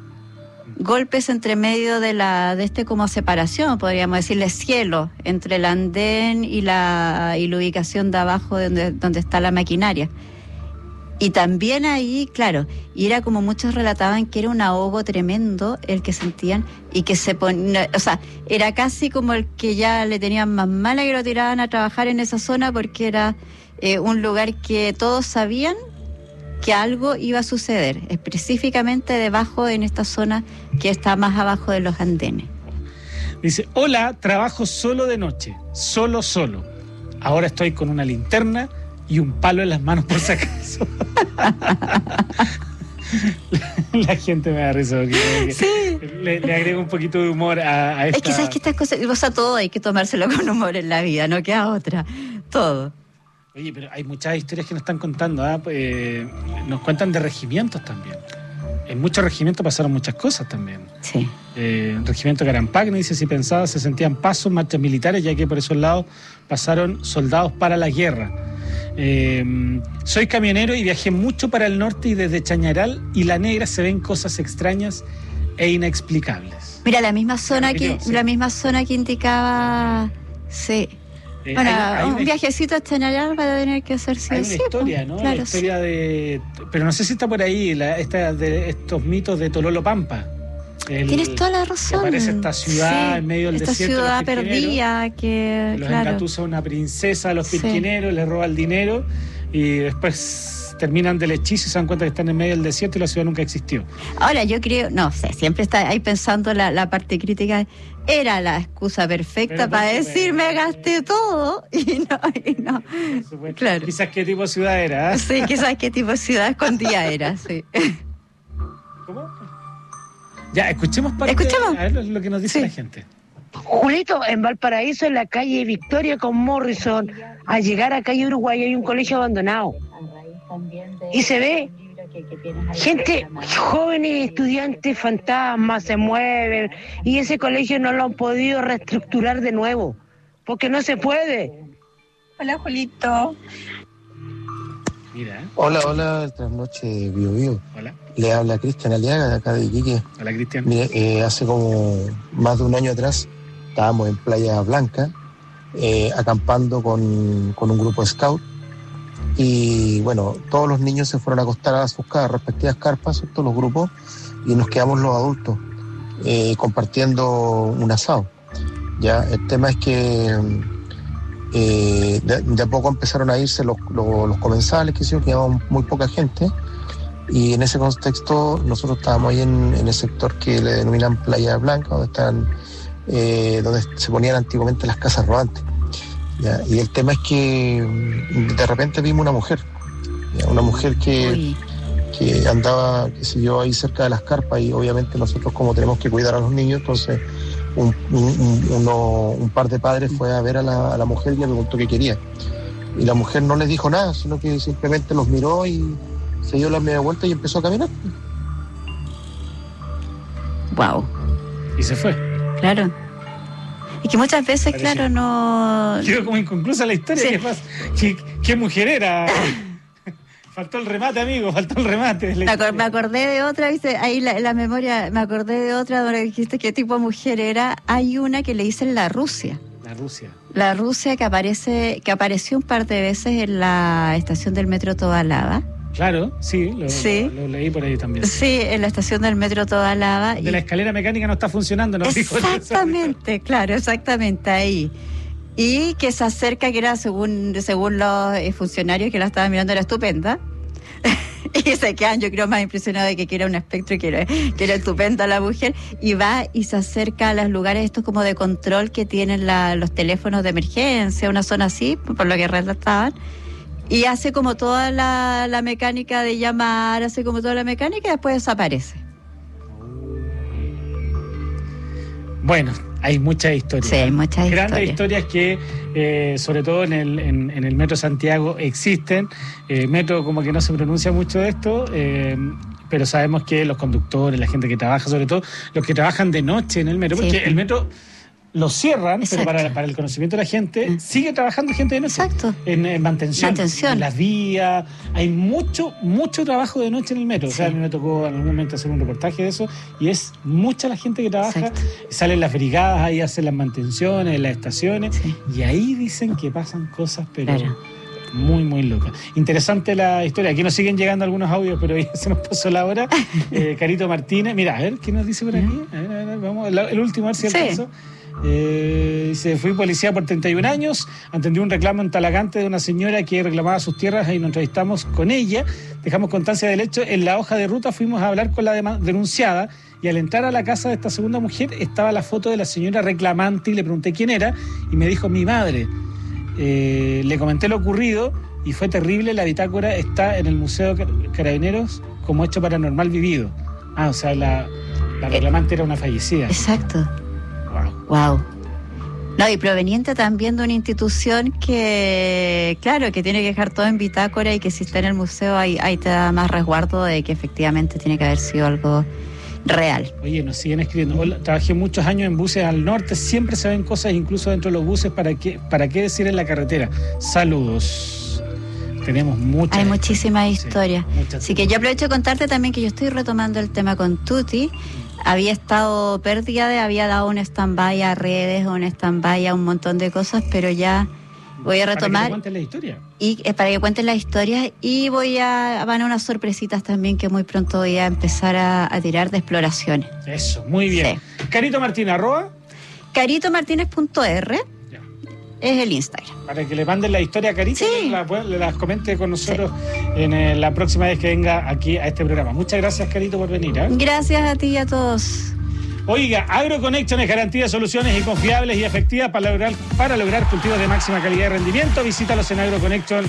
Speaker 14: entre medio de como separación, podríamos decirle cielo, entre el andén y la ubicación de abajo donde está la maquinaria. Y también ahí, claro, y era como muchos relataban que era un ahogo tremendo el que sentían, y que o sea, era casi como el que ya le tenían más mala que lo tiraban a trabajar en esa zona, porque era un lugar que todos sabían que algo iba a suceder, específicamente debajo en esta zona que está más abajo de los andenes.
Speaker 13: Dice, hola, trabajo solo de noche, solo. Ahora estoy con una linterna y un palo en las manos por si acaso. La gente me da risa porque sí. le agrego un poquito de humor a esta...
Speaker 14: Es que sabes que estas cosas, o sea, todo hay que tomárselo con humor en la vida, no queda otra, todo.
Speaker 13: Oye, pero hay muchas historias que nos están contando, nos cuentan de regimientos también. En muchos regimientos pasaron muchas cosas también.
Speaker 14: Sí.
Speaker 13: Regimiento Carampacne, dice, si pensaba se sentían pasos, marchas militares, ya que por esos lados pasaron soldados para la guerra. Soy camionero y viajé mucho para el norte y desde Chañaral y La Negra se ven cosas extrañas e inexplicables.
Speaker 14: Mira, la misma zona que indicaba, sí. Un viajecito a Chañaral va a tener que hacer sí o sí.
Speaker 13: Hay una historia, ¿no?
Speaker 14: Claro,
Speaker 13: la historia de... Pero no sé si está por ahí, de estos mitos de Tololo Pampa.
Speaker 14: Tienes toda la razón.
Speaker 13: Que aparece esta ciudad en medio del desierto.
Speaker 14: Esta ciudad perdida que...
Speaker 13: Los engatusa una princesa a los pirquineros, le roba el dinero y después terminan del hechizo y se dan cuenta que están en medio del desierto y la ciudad nunca existió.
Speaker 14: Ahora, yo creo, no sé, siempre está ahí pensando la parte crítica. Era la excusa perfecta para decir me gasté todo y no. Claro.
Speaker 13: Quizás qué tipo de ciudad era.
Speaker 14: Sí, quizás qué tipo de ciudad escondida era, sí.
Speaker 13: ¿Cómo? Ya, escuchemos a ver lo que nos dice la gente.
Speaker 15: Julito, en Valparaíso, en la calle Victoria con Morrison, al llegar a calle Uruguay hay un colegio abandonado. Y se ve gente, jóvenes estudiantes fantasmas, se mueven, y ese colegio no lo han podido reestructurar de nuevo, porque no se puede.
Speaker 16: Hola, Julito.
Speaker 13: Mira.
Speaker 17: Hola, tras noche Bio Bio.
Speaker 13: Hola.
Speaker 17: Le habla Cristian Aliaga de acá de Iquique.
Speaker 13: Hola, Cristian.
Speaker 17: Mire, hace como más de un año atrás estábamos en Playa Blanca, acampando con un grupo de scout. Y bueno, todos los niños se fueron a acostar a sus respectivas carpas, todos los grupos, y nos quedamos los adultos compartiendo un asado. Ya, el tema es que de a poco empezaron a irse los comensales, que quedaba muy poca gente, y en ese contexto nosotros estábamos ahí en el sector que le denominan Playa Blanca, donde se ponían antiguamente las casas rodantes. ¿Ya? Y el tema es que de repente vimos una mujer, ¿ya? Una mujer que andaba, qué sé yo, ahí cerca de las carpas, y obviamente nosotros, como tenemos que cuidar a los niños, entonces un par de padres fue a ver a la mujer y le preguntó qué quería, y la mujer no les dijo nada, sino que simplemente los miró y se dio la media vuelta y empezó a caminar.
Speaker 14: Wow.
Speaker 13: Y se fue.
Speaker 14: Claro. Y que muchas veces, claro, no...
Speaker 13: Quedó como inconclusa la historia. Sí. ¿Qué pasa? ¿Qué mujer era? Faltó el remate, amigo, faltó el remate.
Speaker 14: Me acordé de otra, ¿viste? Ahí la memoria, me acordé de otra donde dijiste qué tipo de mujer era. Hay una que le dicen la Rusia. La Rusia que apareció un par de veces en la estación del metro Tobalaba.
Speaker 13: Claro, sí, lo leí por ahí también.
Speaker 14: Sí, en la estación del metro Tobalaba.
Speaker 13: La escalera mecánica no está funcionando, ¿no?
Speaker 14: Exactamente, claro, exactamente ahí. Y que se acerca, que era según los funcionarios que la estaban mirando, era estupenda. Y se quedan, yo creo, más impresionados de que era un espectro y que era estupenda la mujer. Y va y se acerca a los lugares estos como de control que tienen los teléfonos de emergencia, una zona así, por lo que relataban. Y hace como toda la mecánica de llamar, hace como toda la mecánica y después desaparece.
Speaker 13: Bueno, hay muchas historias.
Speaker 14: Sí, hay muchas
Speaker 13: grandes historias que, sobre todo en el Metro Santiago, existen. Metro como que no se pronuncia mucho de esto, pero sabemos que los conductores, la gente que trabaja, sobre todo los que trabajan de noche en el metro, porque el metro... Lo cierran, exacto, pero para el conocimiento de la gente, sigue trabajando gente de noche.
Speaker 14: Exacto.
Speaker 13: En mantención. En las vías. Hay mucho trabajo de noche en el metro. Sí. O sea, a mí me tocó en algún momento hacer un reportaje de eso, y es mucha la gente que trabaja. Exacto. Salen las brigadas ahí a hacer las mantenciones en las estaciones, sí, y ahí dicen que pasan cosas, pero... Claro. Muy, muy loca. Interesante la historia. Aquí nos siguen llegando algunos audios, pero ya se nos pasó la hora. Carito Martínez. Mira, a ver, ¿qué nos dice por aquí? A ver, vamos. El último, a ver si alcanzó. Dice, fui policía por 31 años, atendí un reclamo en Talagante de una señora que reclamaba sus tierras y nos entrevistamos con ella, dejamos constancia del hecho, en la hoja de ruta fuimos a hablar con la denunciada y al entrar a la casa de esta segunda mujer estaba la foto de la señora reclamante y le pregunté quién era y me dijo mi madre. Le comenté lo ocurrido y fue terrible, la bitácora está en el Museo Carabineros como hecho paranormal vivido. O sea, la reclamante era una fallecida.
Speaker 14: Exacto. Wow. No, y proveniente también de una institución que, claro, que tiene que dejar todo en bitácora y que si está en el museo ahí te da más resguardo de que efectivamente tiene que haber sido algo real.
Speaker 13: Oye, nos siguen escribiendo. Hola, trabajé muchos años en buses al norte, siempre se ven cosas incluso dentro de los buses, ¿para qué decir en la carretera? Saludos. Tenemos muchas.
Speaker 14: Hay muchísimas historias.
Speaker 13: Muchas.
Speaker 14: Así que yo aprovecho de contarte también que yo estoy retomando el tema con Tuti. Había estado perdida, había dado un stand-by a redes, un stand-by a un montón de cosas, pero ya voy a retomar.
Speaker 13: Para que cuentes la historia.
Speaker 14: Y para que cuenten las historias, y van a unas sorpresitas también que muy pronto voy a empezar a tirar de exploraciones.
Speaker 13: Eso, muy bien. Sí. Carito Martínez,
Speaker 14: caritomartinez.r es el Instagram.
Speaker 13: Para que le manden la historia a Carito,
Speaker 14: sí.
Speaker 13: le las comente con nosotros en la próxima vez que venga aquí a este programa. Muchas gracias, Carito, por venir.
Speaker 14: Gracias a ti y a todos.
Speaker 13: Oiga, AgroConnection es garantía de soluciones y confiables y efectivas para lograr cultivos de máxima calidad y rendimiento. Visítalos en agroconnection.cl.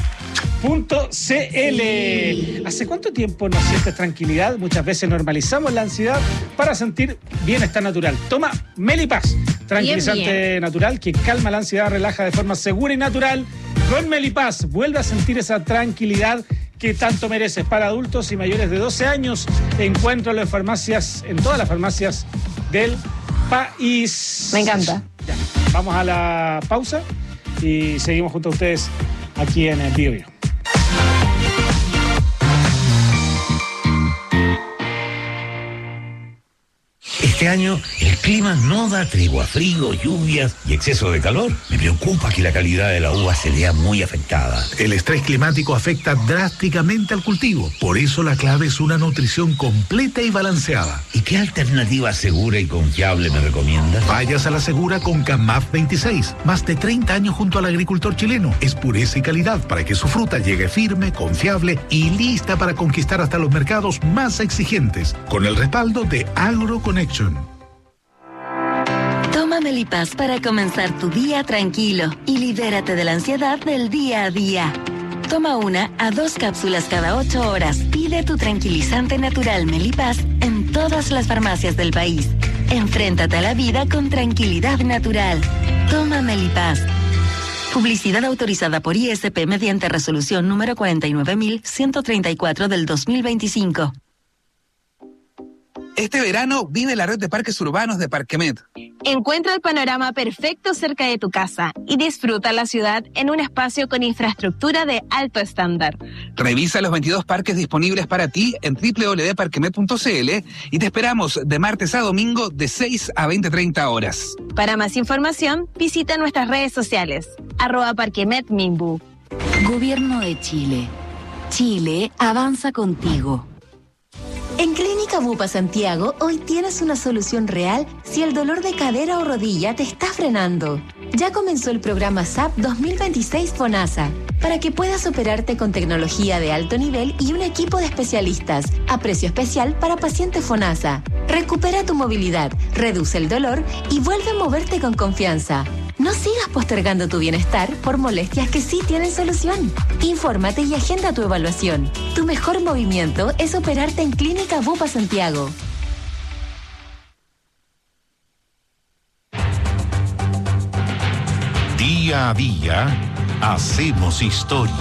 Speaker 13: ¿Hace cuánto tiempo no sientes tranquilidad? Muchas veces normalizamos la ansiedad para sentir bienestar natural. Toma Melipaz, tranquilizante natural que calma la ansiedad, relaja de forma segura y natural. Con Melipaz, vuelve a sentir esa tranquilidad que tanto mereces. Para adultos y mayores de 12 años, encuéntralo en farmacias, en todas las farmacias del país.
Speaker 9: Me encanta.
Speaker 13: Ya, vamos a la pausa y seguimos junto a ustedes aquí en el Bio Bio.
Speaker 18: Este año el clima no da tregua, frío, lluvias y exceso de calor. Me preocupa que la calidad de la uva se vea muy afectada.
Speaker 2: El estrés climático afecta drásticamente al cultivo. Por eso la clave es una nutrición completa y balanceada.
Speaker 18: ¿Y qué alternativa segura y confiable me recomiendas?
Speaker 2: Vayas a la segura con CAMAF 26. Más de 30 años junto al agricultor chileno. Es pureza y calidad para que su fruta llegue firme, confiable y lista para conquistar hasta los mercados más exigentes. Con el respaldo de AgroConnection.
Speaker 1: Toma Melipaz para comenzar tu día tranquilo y libérate de la ansiedad del día a día. Toma 1 a 2 cápsulas cada 8 horas. Pide tu tranquilizante natural Melipaz en todas las farmacias del país. Enfréntate a la vida con tranquilidad natural. Toma Melipaz. Publicidad autorizada por ISP mediante resolución número 49.134 del 2025.
Speaker 10: Este verano vive la red de parques urbanos de Parquemet.
Speaker 9: Encuentra el panorama perfecto cerca de tu casa y disfruta la ciudad en un espacio con infraestructura de alto estándar.
Speaker 10: Revisa los 22 parques disponibles para ti en www.parquemet.cl y te esperamos de martes a domingo de 6 a 20:30 horas.
Speaker 9: Para más información, visita nuestras redes sociales, @parquemetminbu.
Speaker 1: Gobierno de Chile. Chile avanza contigo. En Clínica Bupa Santiago, hoy tienes una solución real si el dolor de cadera o rodilla te está frenando. Ya comenzó el programa SAP 2026 FONASA, para que puedas operarte con tecnología de alto nivel y un equipo de especialistas, a precio especial para pacientes FONASA. Recupera tu movilidad, reduce el dolor y vuelve a moverte con confianza. No sigas postergando tu bienestar por molestias que sí tienen solución. Infórmate y agenda tu evaluación. Tu mejor movimiento es operarte en Clínica Bupa Santiago.
Speaker 2: Día a día, hacemos historia.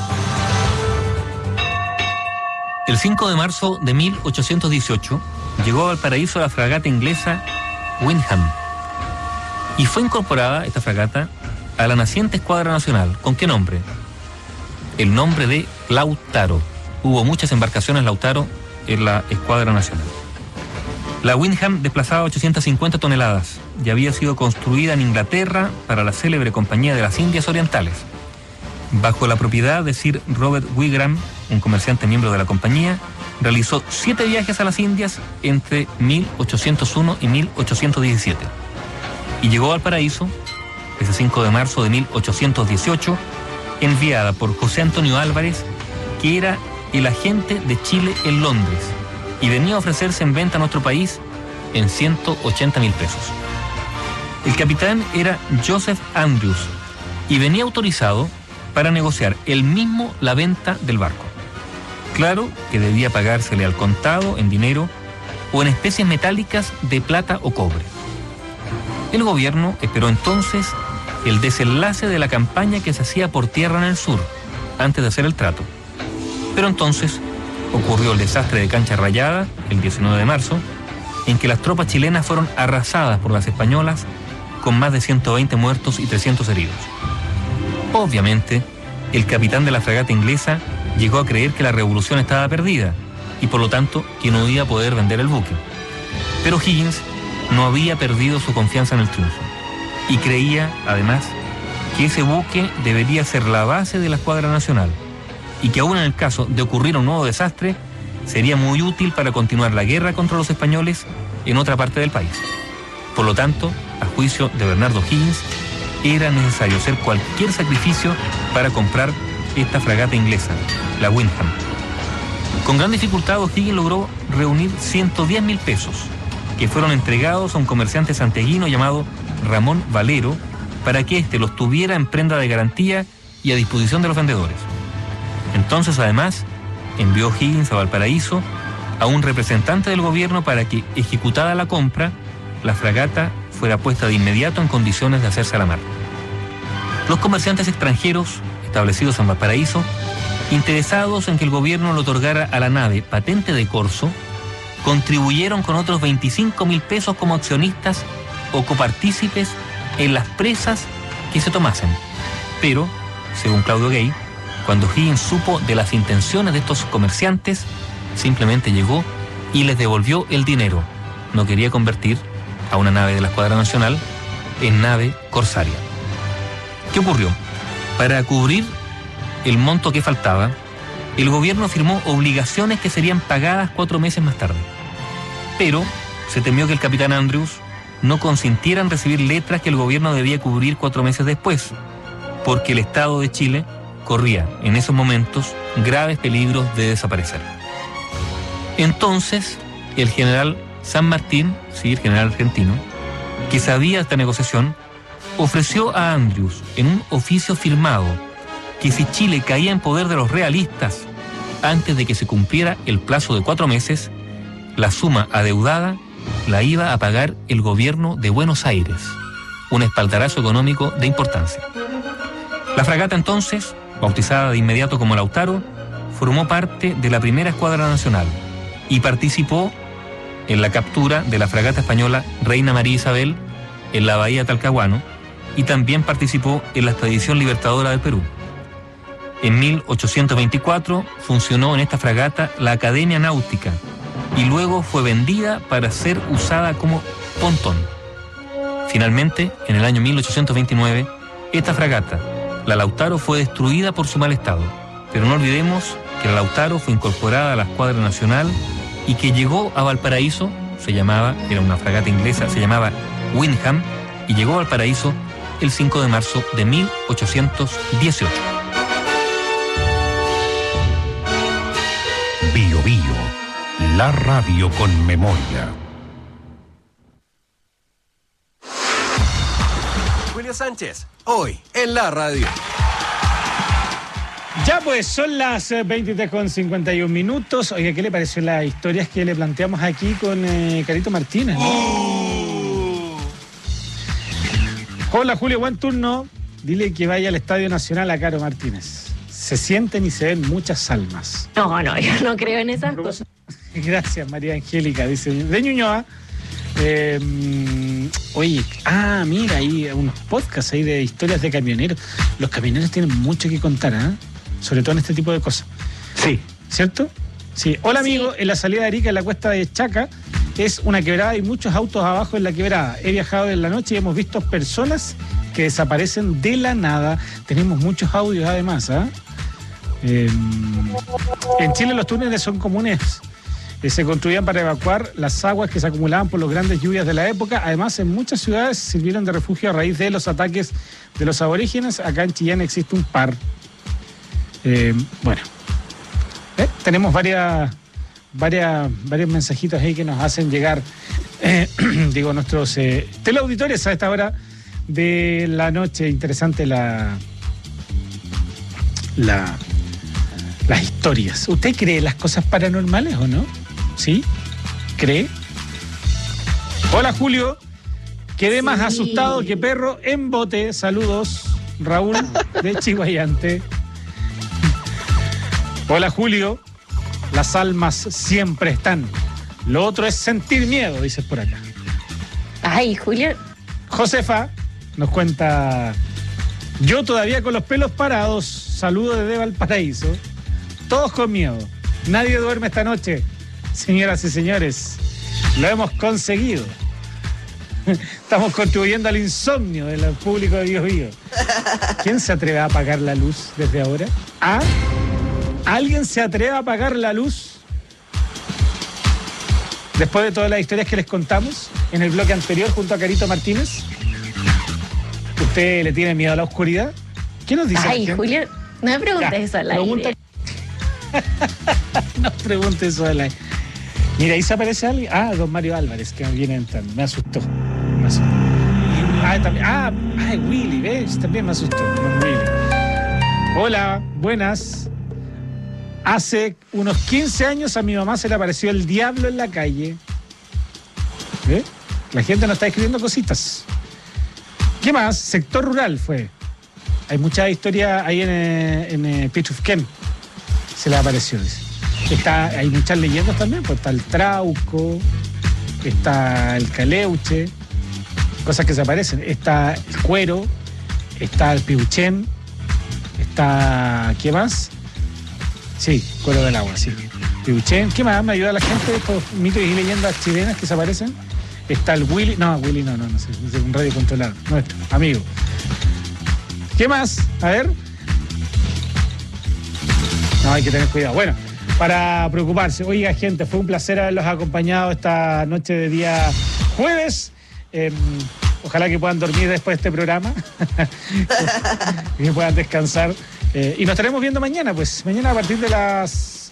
Speaker 19: El 5 de marzo de 1818 llegó a Valparaíso la fragata inglesa Windham y fue incorporada esta fragata a la naciente Escuadra Nacional. ¿Con qué nombre? El nombre de Lautaro. Hubo muchas embarcaciones Lautaro en la Escuadra Nacional. La Windham desplazaba 850 toneladas y había sido construida en Inglaterra para la célebre Compañía de las Indias Orientales. Bajo la propiedad de Sir Robert Wigram, un comerciante miembro de la compañía, realizó 7 viajes a las Indias entre 1801 y 1817. Y llegó a Valparaíso, ese 5 de marzo de 1818, enviada por José Antonio Álvarez, que era el agente de Chile en Londres, y venía a ofrecerse en venta a nuestro país en 180.000 pesos. El capitán era Joseph Andrews y venía autorizado para negociar él mismo la venta del barco. Claro que debía pagársele al contado en dinero o en especies metálicas de plata o cobre. El gobierno esperó entonces el desenlace de la campaña que se hacía por tierra en el sur, antes de hacer el trato. Pero entonces ocurrió el desastre de Cancha Rayada, el 19 de marzo, en que las tropas chilenas fueron arrasadas por las españolas con más de 120 muertos y 300 heridos. Obviamente, el capitán de la fragata inglesa llegó a creer que la revolución estaba perdida y por lo tanto que no iba a poder vender el buque. Pero Higgins no había perdido su confianza en el triunfo y creía, además, que ese buque debería ser la base de la escuadra nacional y que aún en el caso de ocurrir un nuevo desastre, sería muy útil para continuar la guerra contra los españoles en otra parte del país. Por lo tanto, a juicio de Bernardo Higgins, era necesario hacer cualquier sacrificio para comprar esta fragata inglesa, la Windham. Con gran dificultad, O'Higgins logró reunir 110.000 pesos, que fueron entregados a un comerciante santiaguino llamado Ramón Valero, para que éste los tuviera en prenda de garantía y a disposición de los vendedores. Entonces, además, envió Higgins a Valparaíso a un representante del gobierno para que, ejecutada la compra, la fragata fuera puesta de inmediato en condiciones de hacerse a la mar. Los comerciantes extranjeros establecidos en Valparaíso, interesados en que el gobierno le otorgara a la nave patente de corso, contribuyeron con otros 25.000 pesos como accionistas o copartícipes en las presas que se tomasen. Pero, según Claudio Gay, cuando Higgins supo de las intenciones de estos comerciantes, simplemente llegó y les devolvió el dinero. No quería convertir a una nave de la Escuadra Nacional en nave corsaria. ¿Qué ocurrió? Para cubrir el monto que faltaba, el gobierno firmó obligaciones que serían pagadas 4 meses más tarde. Pero se temió que el capitán Andrews no consintiera en recibir letras que el gobierno debía cubrir 4 meses después, porque el Estado de Chile corría en esos momentos graves peligros de desaparecer. Entonces, el general San Martín, sí, el general argentino, que sabía esta negociación, ofreció a Andrews en un oficio firmado que si Chile caía en poder de los realistas antes de que se cumpliera el plazo de 4 meses, la suma adeudada la iba a pagar el gobierno de Buenos Aires, un espaldarazo económico de importancia. La fragata entonces, bautizada de inmediato como Lautaro, formó parte de la primera escuadra nacional y participó en la captura de la fragata española Reina María Isabel en la bahía de Talcahuano y también participó en la expedición libertadora del Perú. En 1824 funcionó en esta fragata la Academia Náutica y luego fue vendida para ser usada como pontón. Finalmente, en el año 1829, esta fragata, la Lautaro, fue destruida por su mal estado. Pero no olvidemos que la Lautaro fue incorporada a la Escuadra Nacional y que llegó a Valparaíso, era una fragata inglesa, se llamaba Windham, y llegó a Valparaíso el 5 de marzo de 1818.
Speaker 2: Bio Bio, la radio con memoria.
Speaker 4: Julio Sánchez, hoy en la radio.
Speaker 13: Ya pues, son las 23:51. Oiga, ¿qué le pareció las historias que le planteamos aquí con Carito Martínez? Hola Julio, buen turno. Dile que vaya al Estadio Nacional a Caro Martínez. Se sienten y se ven muchas almas.
Speaker 20: No, yo no creo en esas cosas.
Speaker 13: Gracias, María Angélica, dice de Ñuñoa. Oye, mira, hay unos podcasts ahí de historias de camioneros. Los camioneros tienen mucho que contar, ¿eh? Sobre todo en este tipo de cosas.
Speaker 6: Sí.
Speaker 13: ¿Cierto? Sí. Hola, amigo. En la salida de Arica, en la cuesta de Chaca, es una quebrada y muchos autos abajo en la quebrada. He viajado en la noche y hemos visto personas que desaparecen de la nada. Tenemos muchos audios además, ¿ah? En Chile los túneles son comunes. Se construían para evacuar las aguas que se acumulaban por las grandes lluvias de la época. Además, en muchas ciudades sirvieron de refugio a raíz de los ataques de los aborígenes. Acá en Chillán existe un par. Tenemos varios mensajitos ahí que nos hacen llegar, nuestros teleauditores a esta hora de la noche. Interesante las historias. ¿Usted cree las cosas paranormales o no? ¿Sí? ¿Cree? Hola, Julio. Quedé más asustado que perro en bote. Saludos, Raúl de Chihuayante. Hola, Julio. Las almas siempre están. Lo otro es sentir miedo, dices por acá.
Speaker 20: Ay, Julio.
Speaker 13: Josefa nos cuenta: yo todavía con los pelos parados, saludo desde Valparaíso, todos con miedo, nadie duerme esta noche, señoras y señores, lo hemos conseguido. Estamos contribuyendo al insomnio del público de Bios Bios. ¿Quién se atreve a apagar la luz desde ahora? ¿Ah? ¿Alguien se atreve a apagar la luz? Después de todas las historias que les contamos en el bloque anterior junto a Carito Martínez. ¿Usted le tiene miedo a la oscuridad? ¿Qué nos dice?
Speaker 20: Ay, Julio, no me preguntes eso al aire.
Speaker 13: No preguntes eso al aire. Mira, ahí se aparece alguien. Ah, don Mario Álvarez, que viene entrando. Me asustó. También. Willy, ¿ves? También me asustó. Don Willy. Hola, buenas. Hace unos 15 años a mi mamá se le apareció el diablo en la calle. ¿Ve? La gente nos está escribiendo cositas. ¿Qué más? Sector rural fue. Hay muchas historias ahí en Pichufquén. Se le apareció, dice. Hay muchas leyendas también, pues está el trauco, está el caleuche, cosas que se aparecen. Está el cuero, está el piuchén, está... ¿qué más? Sí, cuero del agua, sí. Piuchén, ¿qué más? ¿Me ayuda la gente? Estos mitos y leyendas chilenas que se aparecen. Está el Willy, no sé, es un radio controlado, nuestro amigo. ¿Qué más? A ver. No, hay que tener cuidado. Bueno, para preocuparse. Oiga, gente, fue un placer haberlos acompañado esta noche de día jueves. Ojalá que puedan dormir después de este programa. Que puedan descansar. Y nos estaremos viendo mañana, pues. Mañana a partir de las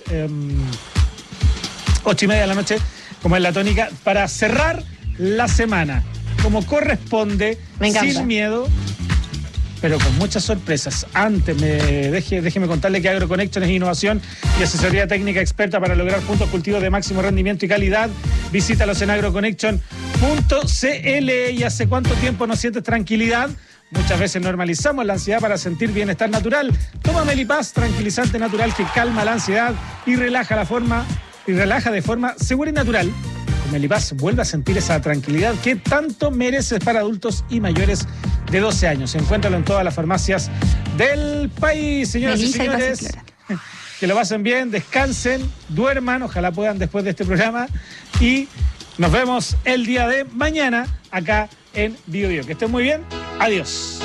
Speaker 13: 8:30 de la noche, como es la tónica, para cerrar la semana, como corresponde, sin miedo, pero con muchas sorpresas. Antes, déjeme contarle que AgroConnection es innovación y asesoría técnica experta para lograr puntos cultivos de máximo rendimiento y calidad. Visítalos en agroconnection.cl. ¿Y hace cuánto tiempo no sientes tranquilidad? Muchas veces normalizamos la ansiedad para sentir bienestar natural. Toma Melipaz, tranquilizante natural que calma la ansiedad y relaja de forma segura y natural. Con Melipaz vuelve a sentir esa tranquilidad que tanto mereces para adultos y mayores de 12 años. Encuéntralo en todas las farmacias del país, señoras y señores. Que lo pasen bien, descansen, duerman, ojalá puedan después de este programa. Y nos vemos el día de mañana acá en Bio Bio. Que estén muy bien. Adiós.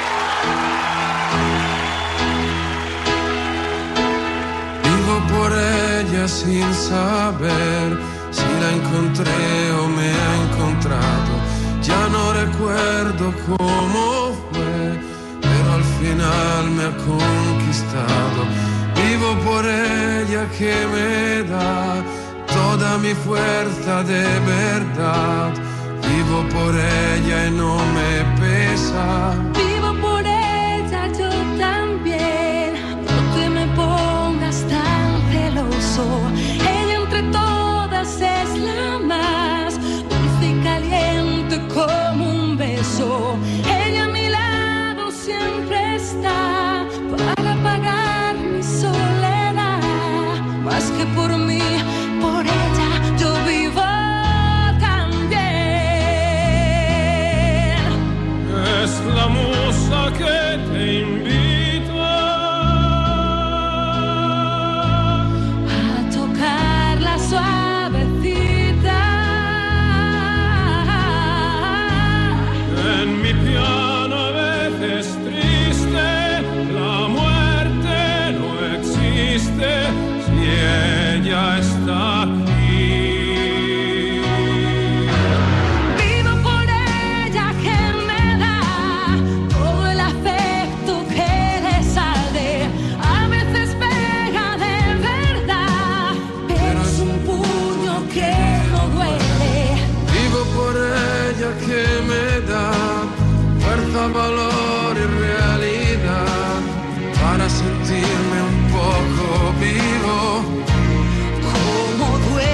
Speaker 21: Vivo por ella sin saber si la encontré o me ha encontrado. Ya no recuerdo cómo fue, pero al final me ha conquistado. Vivo por ella que me da toda mi fuerza de verdad. Vivo por ella y no me pesa.
Speaker 22: Vivo por ella yo también. No te me pongas tan celoso. Ella entre todas es la más dulce y caliente como un beso. Ella a mi lado siempre está para apagar mi soledad. Más que por mí, por ella yo vivo.
Speaker 21: Es la musa que te invita
Speaker 22: a tocar la suavecita
Speaker 21: en mi piano a veces triste. La muerte no existe si ella está aquí. Que me da fuerza, valor y realidad para sentirme un poco vivo.
Speaker 22: Como duele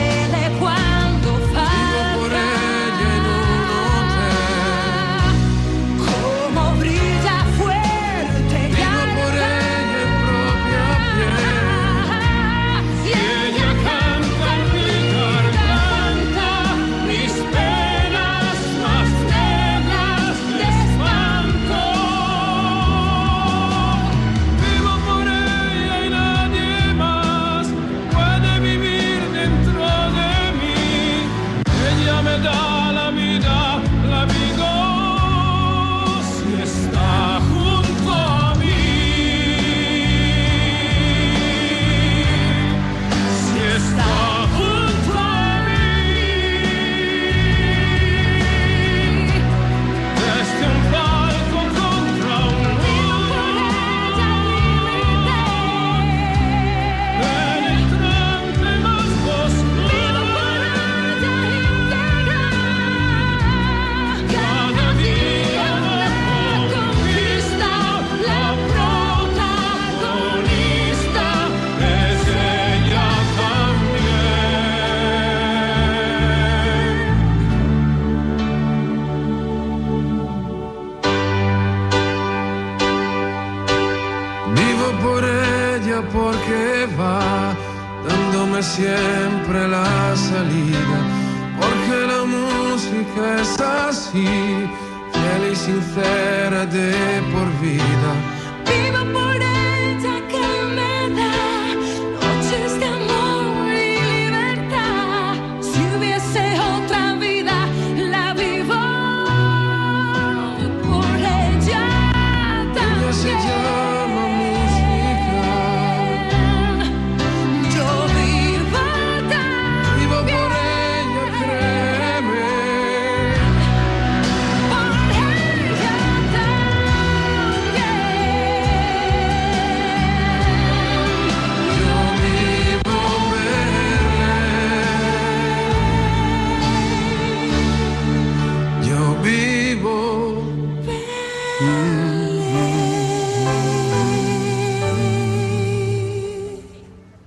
Speaker 21: dame siempre la salida, porque la música es así, fiel y sincera de por vida.
Speaker 22: Vivo por